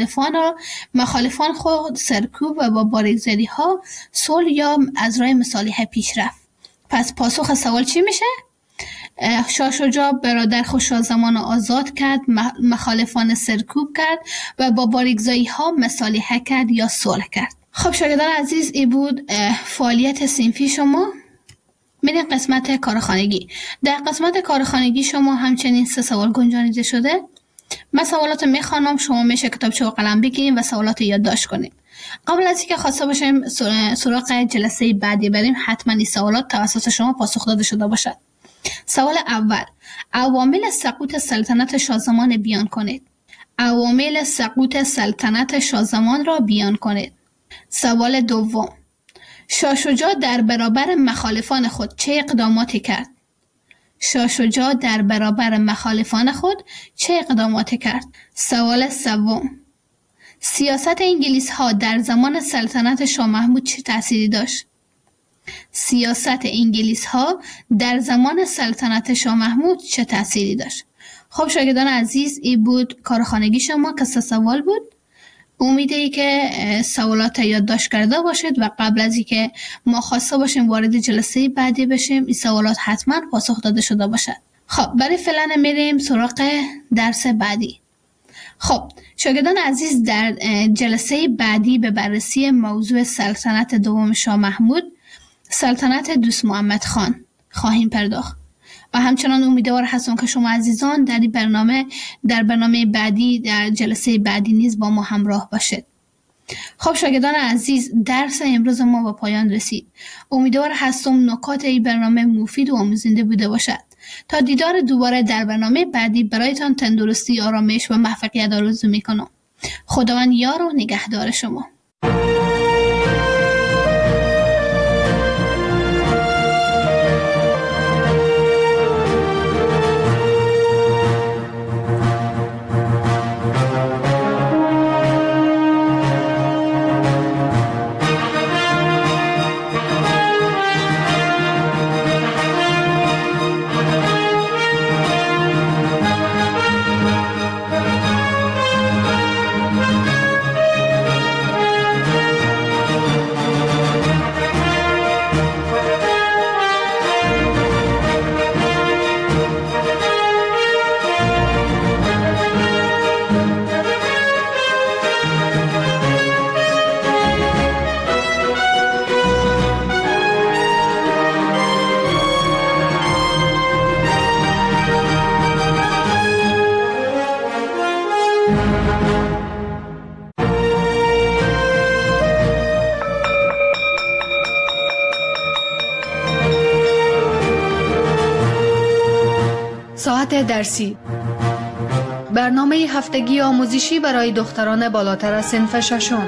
مخالفان خود سرکوب و با باریکزدی ها صلح یا از راه مصالحه پیش رفت. پس پاسخ سوال چی میشه؟ شاه شجاع برادر خود شاه زمان آزاد کرد، مخالفان سرکوب کرد و با باریکزدی ها مصالحه کرد یا صلح کرد. خب شاگردان عزیز، این بود فعالیت صنفی شما. میریم قسمت کارخانگی. در قسمت کارخانگی شما همچنین 3 سوال گنجانیده شده. من سوالات میخوانم، شما میشه کتابچه و قلم بگیریم و سوالات یادداشت کنیم. قبل از اینکه خواسته باشیم سراغ جلسه بعدی بریم، حتما این سوالات توسط شما پاسخ داده شده باشد. سوال اول، عوامل سقوط سلطنت شاه زمان بیان کنید. عوامل سقوط سلطنت شاه زمان را بیان کنید. سوال دوم، شاه شجاع در برابر مخالفان خود چه اقداماتی کرد؟ شاه شجاع در برابر مخالفان خود چه اقداماتی کرد؟ سوال سوم، سیاست انگلیس ها در زمان سلطنت شاه محمود چه تأثیری داشت؟ سیاست انگلیس ها در زمان سلطنت شاه محمود چه تأثیری داشت؟ خب شاگردان عزیز، این بود کارخانگی شما که 3 سوال بود. امیده که سوالات یادداشت کرده باشید و قبل از اینکه ما خواسته باشیم وارد جلسه بعدی بشیم، این سوالات حتما پاسخ داده شده باشد. خب برای فعلا میریم سراغ درس بعدی. خب شاگردان عزیز، در جلسه بعدی به بررسی موضوع سلطنت دوم شاه محمود، سلطنت دوست محمد خان خواهیم پرداخت و همچنان امیدوار هستم که شما عزیزان در برنامه بعدی، در جلسه بعدی نیز با ما همراه باشید. خب شاگردان عزیز، درس امروز ما به پایان رسید. امیدوار هستم نکات این برنامه مفید و آموزنده بوده باشد. تا دیدار دوباره در برنامه بعدی، برایتان تندرستی، آرامش و موفقیت آرزو میکنم. خداوند یار و نگهدار شما. ساعت درسی، برنامه هفتگی آموزشی برای دختران بالاتر از صنف ششم.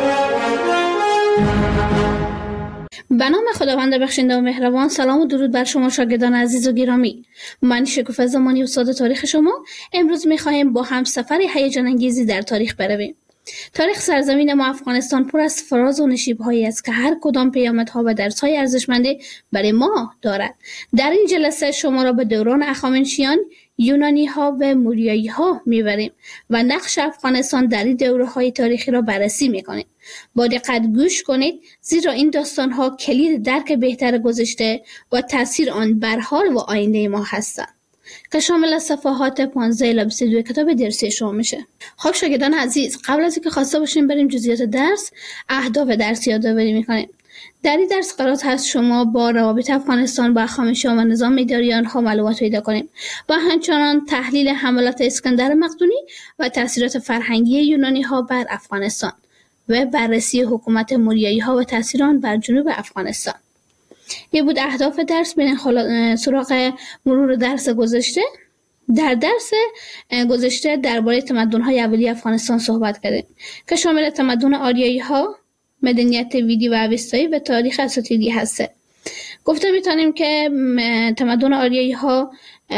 به نام خداوند بخشنده و مهربان. سلام و درود بر شما شاگردان عزیز و گرامی. من شکوفه زمانی استاد تاریخ شما. امروز می‌خواهیم با هم سفر هیجان انگیزی در تاریخ برویم. تاریخ سرزمین ما افغانستان پر از فراز و نشیب‌هایی است که هر کدام پیامدها و درس‌های ارزشمندی برای ما دارد. در این جلسه شما را به دوران هخامنشیان، یونانی‌ها و موریایی‌ها می‌بریم و نقش افغانستان در این دوره‌های تاریخی را بررسی می‌کنیم. با دقت گوش کنید، زیرا این داستان‌ها کلید درک بهتر گذشته و تأثیر آن بر حال و آینده ما هستند که شامل صفحات 15 الی 22 کتاب درسی شما میشه. خب شاگردان عزیز، قبل از اینکه خواسته باشیم بریم جزئیات درس، اهداف درس یادآوری می‌کنیم. در این درس قرار هست شما با روابط افغانستان با هخامنشیان و نظام اداری آنها معلومات پیدا کنیم و همچنان تحلیل حملات اسکندر مقدونی و تاثیرات فرهنگی یونانی ها بر افغانستان و بررسی حکومت موریایی ها و تاثیر آن بر جنوب افغانستان. این بود اهداف درس. بریم سراغ مرور درس گذشته. در درس گذشته درباره تمدن‌های اولیه افغانستان صحبت کردیم که شامل تمدن آریایی ها، مدنیت ویدی و اوستایی و تاریخ اساطیری هسته. گفته میتونیم که تمدن آریایی ها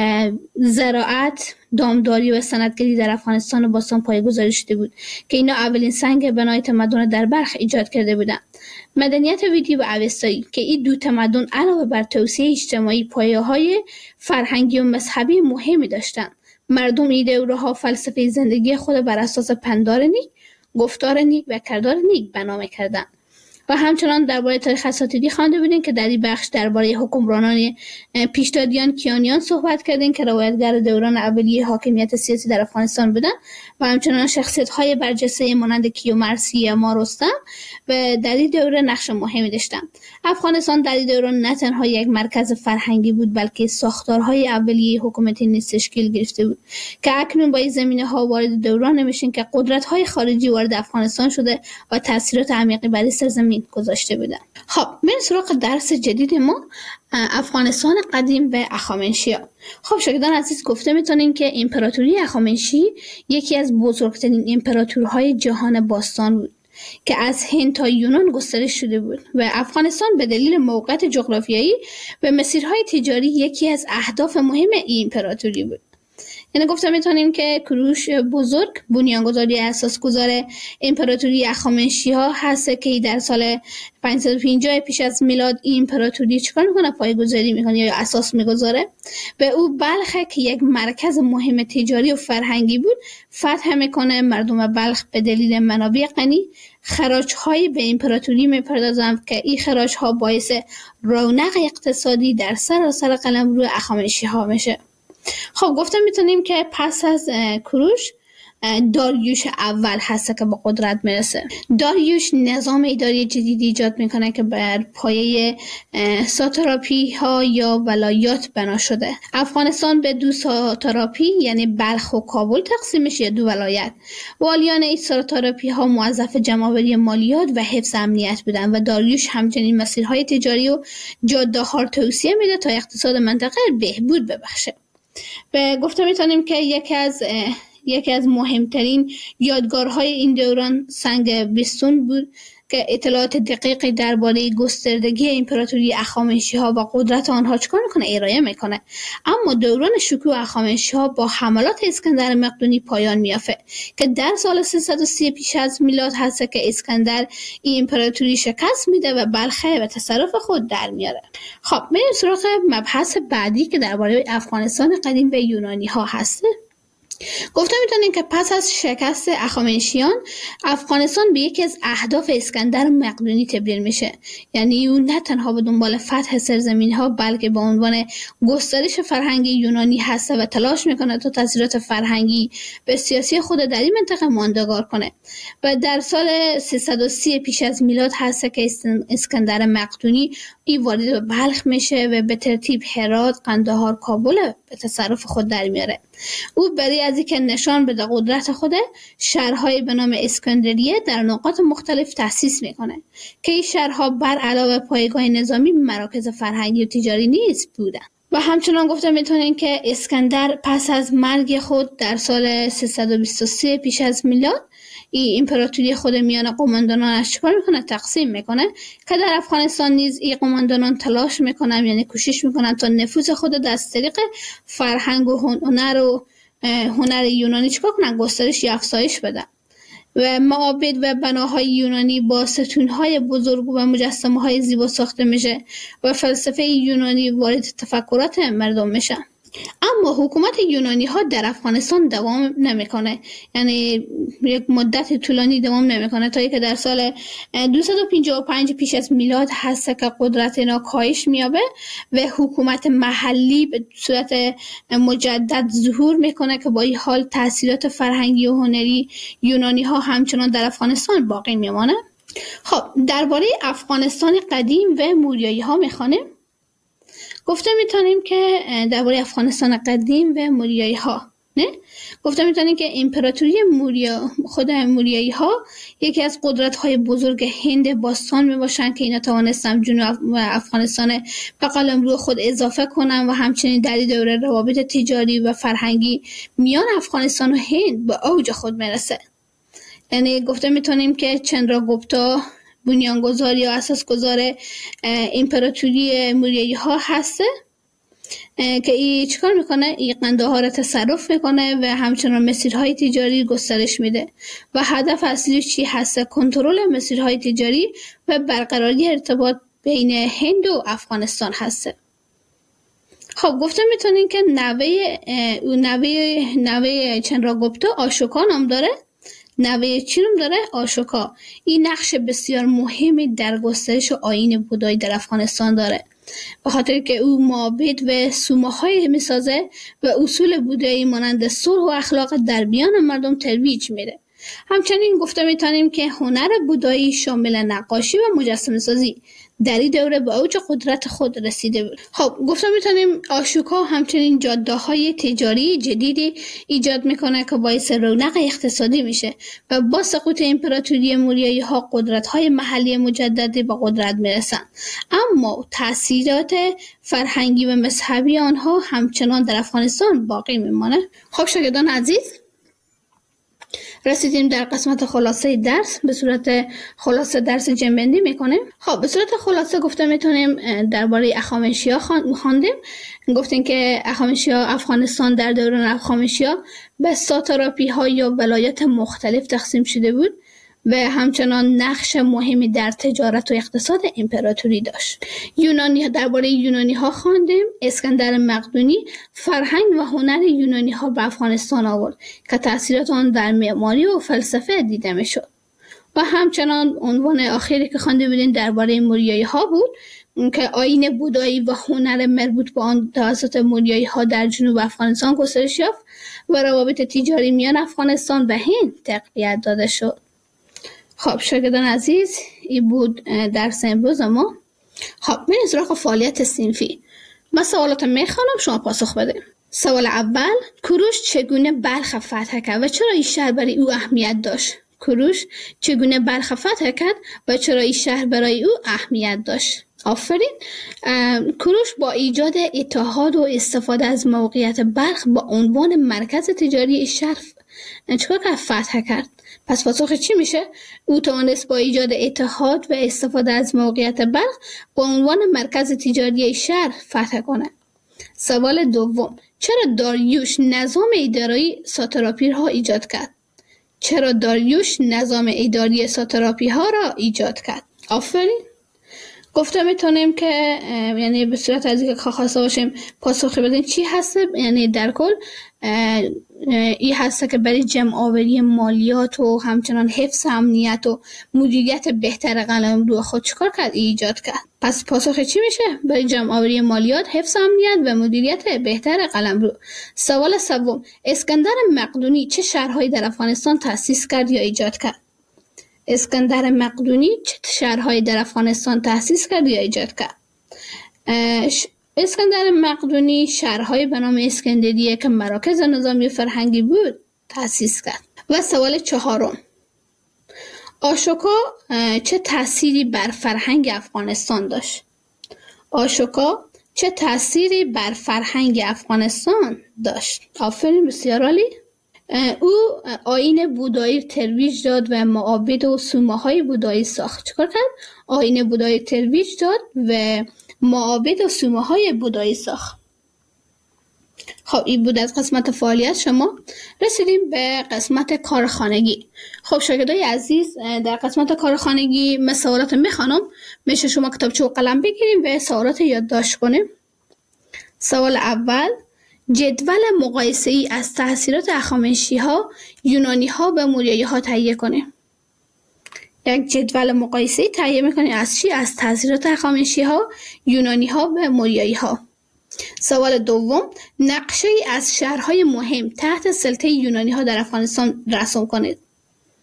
زراعت، دامداری و صنعتگری در افغانستان باستان پایه‌گذاری شده بود که اینا اولین سنگ بنای تمدن در بلخ ایجاد کرده بودند. مدنیت ویدی و اوستایی که این دو تمدن علاوه بر توسعه اجتماعی پایه‌های فرهنگی و مذهبی مهمی داشتند. مردم این دوره‌ها فلسفه زندگی خود بر اساس پندار نیک، گفتار نیک و کردار نیک بنا می‌کردند. و همچنان درباره تاریخ اساطیری خوانده بودیم که در این بخش درباره حکمرانان پیشدادیان کیانیان صحبت کردیم که روایتگر دوران اولیه حاکمیت سیاسی در افغانستان بودند و همچنان شخصیت‌های برجسته مانند کیومرثی، ما رستم و در این دوره نقش مهمی داشتند. افغانستان در این دوره نه تنها یک مرکز فرهنگی بود بلکه ساختارهای اولیه حکومتی نیز تشکیل گرفته بود که اکنون با این زمینه‌ها وارد دوران میشیم که قدرت‌های خارجی وارد افغانستان شده و تاثیرات عمیقی بر این سرزمین گذاشته بودن. خب بریم سراغ درس جدید ما، افغانستان قدیم و هخامنشیان. خب شاگردان عزیز، گفته میتونیم که امپراتوری هخامنشی یکی از بزرگترین امپراتورهای جهان باستان بود که از هند تا یونان گسترش شده بود و افغانستان به دلیل موقعیت جغرافیایی و مسیرهای تجاری یکی از اهداف مهم این امپراتوری بود. یعنی گفته میتونیم که کوروش بزرگ بنیانگذاری اساسگذار امپراتوری هخامنشی ها هست که در سال 550 پیش از میلاد این امپراتوری چیکار میکنه؟ پایه‌گذاری میکنه یا اساس میگذاره. به او بلخ که یک مرکز مهم تجاری و فرهنگی بود فتح میکنه. مردم بلخ به دلیل منابع غنی خراج‌های به امپراتوری میپردازند که این خراج‌ها باعث رونق اقتصادی در سراسر قلمرو هخامنشی ها میشه. خب گفته میتونیم که پس از کوروش داریوش اول هست که به قدرت میرسه. داریوش نظام اداری جدیدی ایجاد میکنه که بر پایه ساتراپی ها یا ولایات بنا شده. افغانستان به دو ساتراپی یعنی بلخ و کابل تقسیم میشه یا دو ولایت. والیان این ساتراپی ها موظف جمع‌آوری مالیات و حفظ امنیت بودن و داریوش همچنین مسیرهای تجاری و جاده ها توسعه میده تا اقتصاد منطقه بهبود ببخشه. و گفته میتونیم که یکی از مهمترین یادگارهای این دوران سنگ بیستون بود که اطلاعات دقیقی درباره گستردگی امپراتوری هخامنشی‌ها و قدرت آنها چیکار میکنه؟ ارائه میکنه. اما دوران شکوه هخامنشی‌ها با حملات اسکندر مقدونی پایان میافته که در سال 330 پیش از میلاد هست که اسکندر این امپراتوری شکست میده و بلخ به تصرف خود در میاره. خب بریم سراغ مبحث بعدی که درباره افغانستان قدیم و یونانی ها هست. گفته میتونیم که پس از شکست هخامنشیان افغانستان به یکی از اهداف اسکندر مقدونی تبدیل میشه. یعنی او نه تنها به دنبال فتح سرزمین ها بلکه به عنوان گسترش فرهنگی یونانی هست و تلاش میکنه تا تاثیرات فرهنگی به سیاسی خود در این منطقه ماندگار کنه. و در سال 330 پیش از میلاد هست که اسکندر مقدونی این وارد به بلخ میشه و به ترتیب هرات، قندهار، کابل به تصرف خود در میاره. او برای از اینکه نشان بده قدرت خود، شهرهای به نام اسکندریه در نقاط مختلف تأسیس میکنه که این شهرها بر علاوه پایگاه نظامی مراکز فرهنگی و تجاری نیز بودن. و همچنان گفته میتونین که اسکندر پس از مرگ خود در سال 323 پیش از میلاد این امپراتوری خود میان قوماندانانش چیکار میکنه؟ تقسیم میکنه که در افغانستان نیز این قوماندانان تلاش میکنن، یعنی کوشش میکنن تا نفوذ خود از طریق فرهنگ و هنر یونانی چیکار کنن؟ گسترش یا افزایش بدن. و معابد و بناهای یونانی با ستونهای بزرگ و مجسمه های زیبا ساخته میشه و فلسفه یونانی وارد تفکرات مردم میشه. اما حکومت یونانی ها در افغانستان دوام نمیکنه، یعنی یک مدت طولانی دوام نمیکنه تا اینکه در سال 255 پیش از میلاد هست که قدرت اینا کاهش میابه و حکومت محلی به صورت مجدد ظهور میکنه که با این حال تاثیرات فرهنگی و هنری یونانی ها همچنان در افغانستان باقی میمانه. خب درباره افغانستان قدیم و موریایی ها میخوانیم. گفته میتونیم که درباره افغانستان قدیم و موریایی ها گفته میتونیم که امپراتوری خود موریایی ها یکی از قدرت های بزرگ هند باستان میباشند که اینا توانستن جنوب افغانستان به قلمرو خود اضافه کنن و همچنین در دوره روابط تجاری و فرهنگی میان افغانستان و هند به اوج خود میرسه. یعنی گفته میتونیم که چندراگوپتا بنیانگذار یا اساسگذار امپراتوری موریایی ها هسته که ای چیکار میکنه؟ ای قنده ها را تصرف میکنه و همچنان مسیرهای تجاری گسترش میده و هدف اصلی چی هسته؟ کنترل مسیرهای تجاری و برقراری ارتباط بین هند و افغانستان هسته. خب گفته میتونیم که نوه چندراگوپتا آشوکا نام داره. نوه چی نام داره؟ آشوکا. این نقش بسیار مهمی در گسترش آیین بودایی در افغانستان داره، به خاطر که او معابد و سومه‌های میسازه و اصول بودایی مانند صلح و اخلاق در میان مردم ترویج میده. همچنین گفته میتونیم که هنر بودایی شامل نقاشی و مجسمه سازی در این دوره به اوج قدرت خود رسیده بود. خب گفته میتونیم آشوکا همچنین جاده‌های تجاری جدیدی ایجاد میکنه که باعث رونق اقتصادی میشه و با سقوط امپراتوری موریایی ها قدرت‌های محلی مجددی به قدرت میرسن، اما تأثیرات فرهنگی و مذهبی آنها همچنان در افغانستان باقی میمانه. خب شاگردان عزیز، رسیدیم در قسمت خلاصه درس. به صورت خلاصه درس جنبندی میکنیم. خب به صورت خلاصه گفته میتونیم درباره اخامنشی ها خواندیم. گفتیم که اخامنشی ها افغانستان در دوران اخامنشی ها به ساتراپی ها یا ولایت مختلف تقسیم شده بود و همچنان نقش مهمی در تجارت و اقتصاد امپراتوری داشت. درباره یونانی ها خواندیم. اسکندر مقدونی فرهنگ و هنر یونانی ها به افغانستان آورد که تأثیرات آن در معماری و فلسفه دیده میشد. و همچنان عنوان آخری که خوانده بودیم درباره موریایی ها بود که آیین بودایی و هنر مربوط به آن توسط موریایی ها در جنوب افغانستان گسترش یافت و روابط تجاری میان افغانستان و هند تقویت داده شد. خب شاگردان عزیز، این بود درس امروز ما. خب میریم سراغ فعالیت صنفی. من سوالات میخوانم، شما پاسخ بده. سوال اول: کوروش چگونه بلخ فتح کرد و چرا این شهر برای او اهمیت داشت؟ کوروش چگونه بلخ فتح کرد و چرا این شهر برای او اهمیت داشت؟ آفرین. کوروش با ایجاد اتحاد و استفاده از موقعیت بلخ با عنوان مرکز تجاری شهر چیکار کرد؟ فتح کرد. پس پاسخ چی میشه؟ او توانست با ایجاد اتحاد و استفاده از موقعیت بلخ با عنوان مرکز تجاری شهر فتح کنه. سوال دوم: چرا داریوش نظام اداری ساتراپی ها ایجاد کرد؟ چرا داریوش نظام اداری ساتراپی ها را ایجاد کرد؟ آفرین. گفته میتونیم که یعنی به صورت از اینکه خواسته باشیم پاسخی بدیم چی هسته، یعنی در کل این هسته که برای جمع آوری مالیات و همچنان حفظ امنیت و مدیریت بهتر قلمرو خود چیکار کرد؟ ایجاد کرد. پس پاسخ چی میشه؟ برای جمع آوری مالیات، حفظ امنیت و مدیریت بهتر قلمرو. سوال سوم: اسکندر مقدونی چه شهرهایی در افغانستان تأسیس کرد یا ایجاد کرد؟ اسکندر مقدونی چه شهرهایی در افغانستان تأسیس کرد یا ایجاد کرد؟ اسکندر مقدونی شهرهای به نام اسکندریه که مراکز نظامی فرهنگی بود تأسیس کرد. و سوال چهارم: آشوکا چه تأثیری بر فرهنگ افغانستان داشت؟ آشوکا چه تأثیری بر فرهنگ افغانستان داشت؟ آفرین، بسیار عالی. او آیین بودایی ترویج داد و معابد و سومه‌های بودایی ساخت. چیکار کرد؟ آیین بودایی ترویج داد و معابد و سومه‌های بودایی ساخت. خب این بود از قسمت فعالیت شما. رسیدیم به قسمت کارخانگی. خب شاگردای عزیز، در قسمت کارخانگی من سوالات میخوانم. میشه شما کتابچه و قلم بگیریم و سوالات یادداشت کنیم. سوال اول: جدول مقایسه ای از تأثیرات هخامنشی ها، یونانی ها و موریایی ها تهیه کنیم. یک جدول مقایسه ای تهیه میکنیم از چی؟ از تأثیرات هخامنشی ها، یونانی ها و موریایی ها. سوال دوم: نقشه ای از شهرهای مهم تحت سلطه یونانی ها در افغانستان رسم کنید.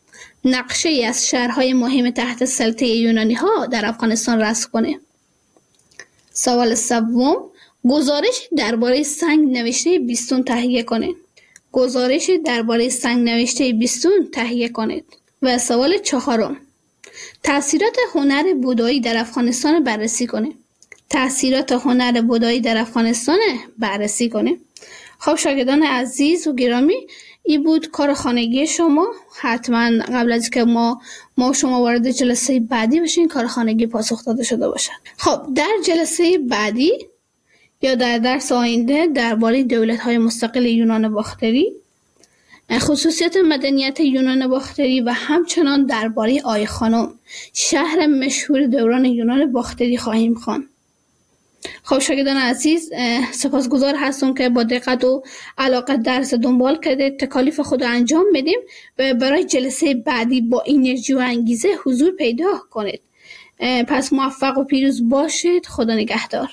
نقشه ای از شهرهای مهم تحت سلطه یونانی ها در افغانستان رسم کنه. سوال سوم، گزارش درباره سنگ نوشته بیستون تهیه کنید. گزارش درباره سنگ نوشته بیستون تهیه کنید. و سوال چهارم، تأثیرات هنر بودایی در افغانستان بررسی کنید. تأثیرات هنر بودایی در افغانستان بررسی کنید. خب شاگردان عزیز و گرامی، این بود کار خانگی شما. حتما قبل از که ما شما وارد جلسه بعدی بشین کار خانگی پاسخ داده شده باشد. خب در جلسه بعدی یا در درس آینده درباره دولت‌های مستقل یونان باختری، خصوصیت مدنیت یونان باختری و همچنان درباره آی خانم، شهر مشهور دوران یونان باختری خواهیم خواند. خب شاگردان عزیز، سپاسگزار هستم که با دقت و علاقه درس دنبال کردید. تکالیف خود رو انجام بدیم و برای جلسه بعدی با انرژی و انگیزه حضور پیدا کنید. پس موفق و پیروز باشید. خدا نگهدار.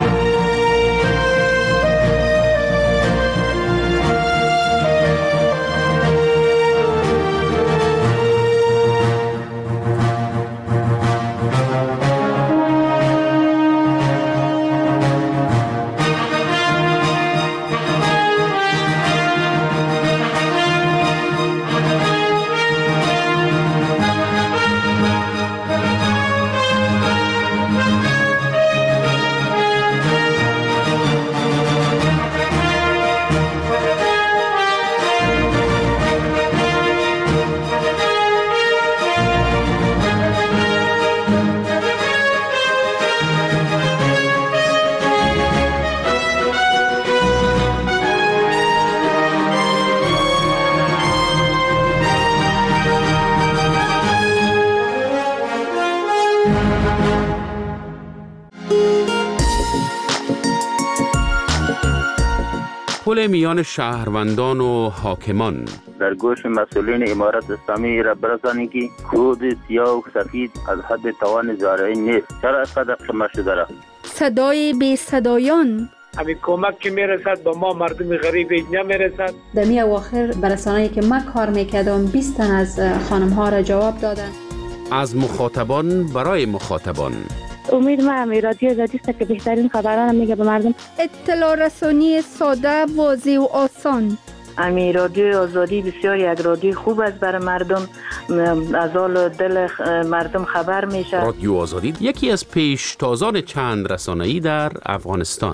پل میان شهروندان و حاکمان. در گوش مسئولین امارت اسلامی را برسانی که کود سیاه و سفید از حد توان زارعی نیست. چرا اینقدر شما شده را؟ صدای بی صدایان. همین کمک که میرسد به ما مردم غریب نمیرسد. در می اواخر برسانه‌ای که من کار میکردم 20 تن از خانم ها را جواب دادن. از مخاطبان برای مخاطبان. امید ما رادیو آزادی است که بهترین خبران میگه به مردم. اطلاع رسانی ساده، واضح و آسان. رادیو آزادی بسیار یک رادیو خوب است برای مردم، از حال دل مردم خبر میشه. رادیو آزادی یکی از پیشتازان چند رسانه‌ای در افغانستان.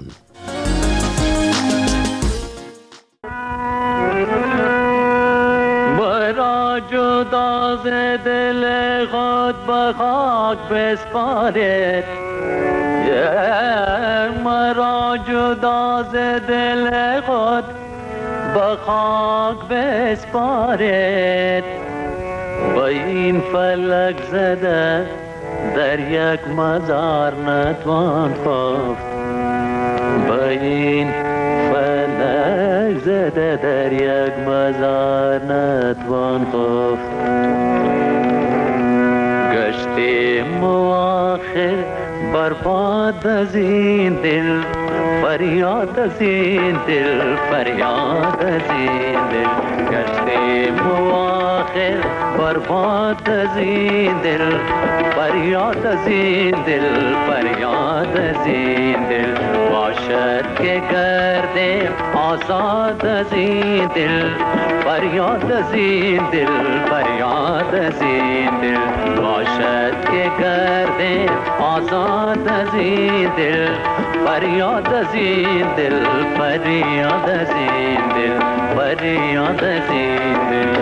جدا ز دل خود به خاک بسپارید، مرا جدا ز دل خود به خاک بسپارید. با این فلک زده در یک مزار نتوان خفت، با این فلک زده در یک مزار نتوان خفت. گشتیم آخر برباد از این دل، فریاد از این دل، فریاد از این دل. گشتیم آخر برباد از این دل، فریاد از این دل، فریاد از این دل. باشد که گردیم آزاد از این دل، فریاد از این دل، فریاد از این دل. باشد که گردیم آزاد از این دل، فریاد از این دل، فریاد از این دل، فریاد از این دل.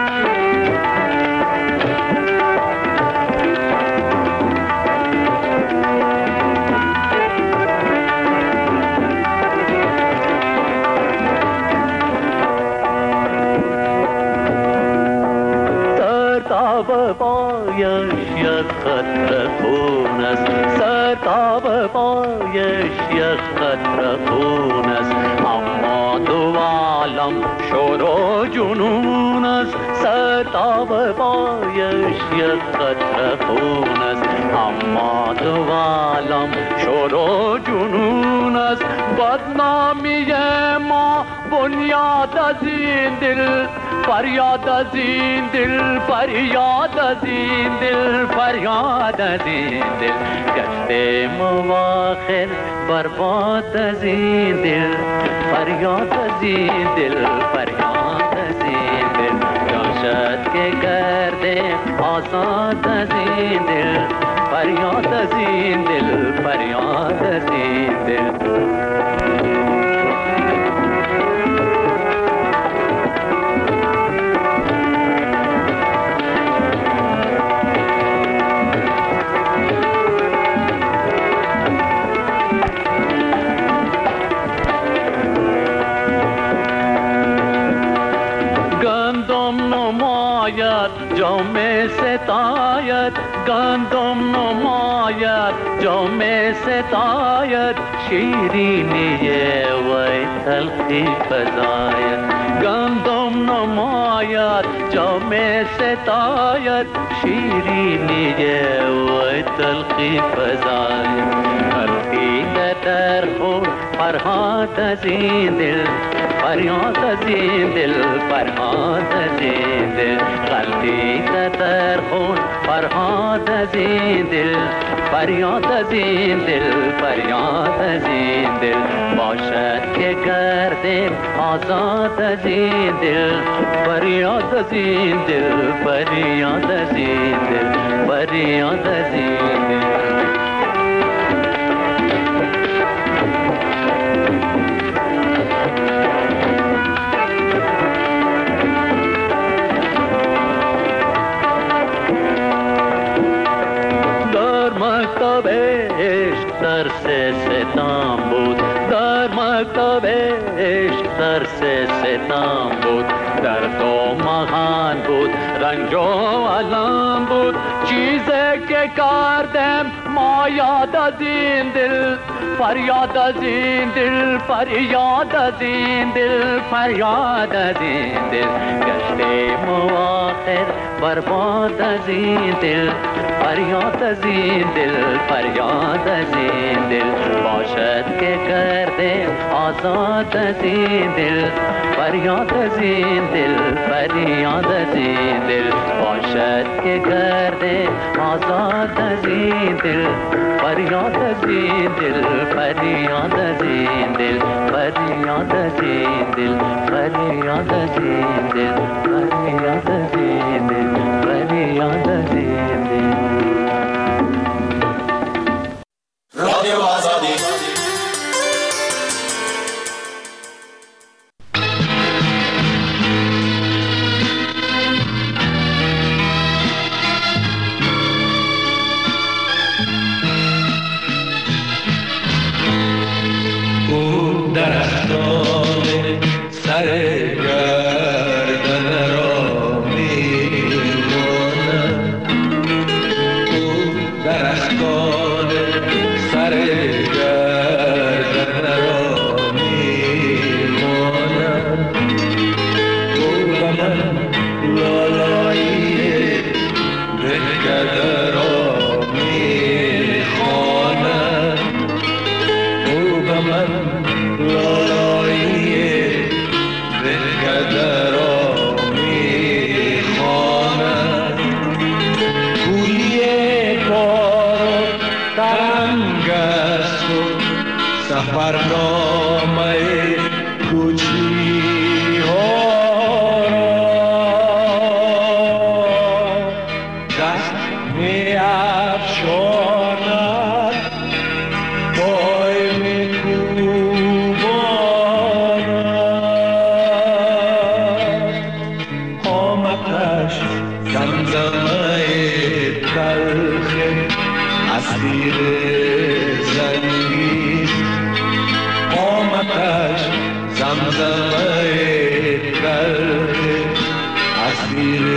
پایش یک قطره خون است، سرتاب پایش یک قطره خون است. اما دو عالم شور و جنون است، سرتاب پایش یک قطره خون است. اما دو عالم شور و جنون است. بدنامی زندگی ما بنیاد از این دل، فریاد از این دل، فریاد از این دل، فریاد از این دل، گشتیم و آخر برباد از این دل، فریاد از این دل، فریاد از این دل، جاشد که گردیم آزاد از این دل، فریاد از این دل، فریاد از این دل. جام ستایت گندم نماید، جام ستایت شیرینی وی تلخی فزاید، گندم نماید جام ستایت شیرینی وی تلخی فزاید، تلخی در خون فرهاد از این دل، فریاد از این دل، فریاد از این دل، غلطی در خون فرهاد از این دل، فریاد از این دل، فریاد از این دل، باشد که گردیم آزاد از این دل، فریاد از این دل، فریاد از این دل، فریاد از این دل. مکتب عشق درس ستم بود، در مکتب عشق درس ستم بود، در دو مهان بود رنج و علم بود، چیزی که کردم ما یاد از این دل، فریاد از این دل، فریاد از این دل، فریاد از این دل، گشتیم و آخر برباد از این دل، فریاد از این دل، فریاد از این دل، باشد که کردیم آزاد از این دل، فریاد از این دل، فریاد از این دل، باشد که کردیم آزاد از این دل، فریاد از این دل، فریاد از این دل، فریاد از این دل، فریاد از این دل، فریاد از این دل، فریاد از این دل. رادیو آزادی او درختان سر گردن را میماند، او درختان سر گردن را میماند، او به من لالایی دلکده را میخواند، او به من لالایی دلکده را میخواند، کولی کار تنگ است و سفرنامه کوچی ها دست می افشاند، پای می کوباند، آمدش زمزمه تلخ اسیر زنگیست، آمدش زمزمه تلخ اسیر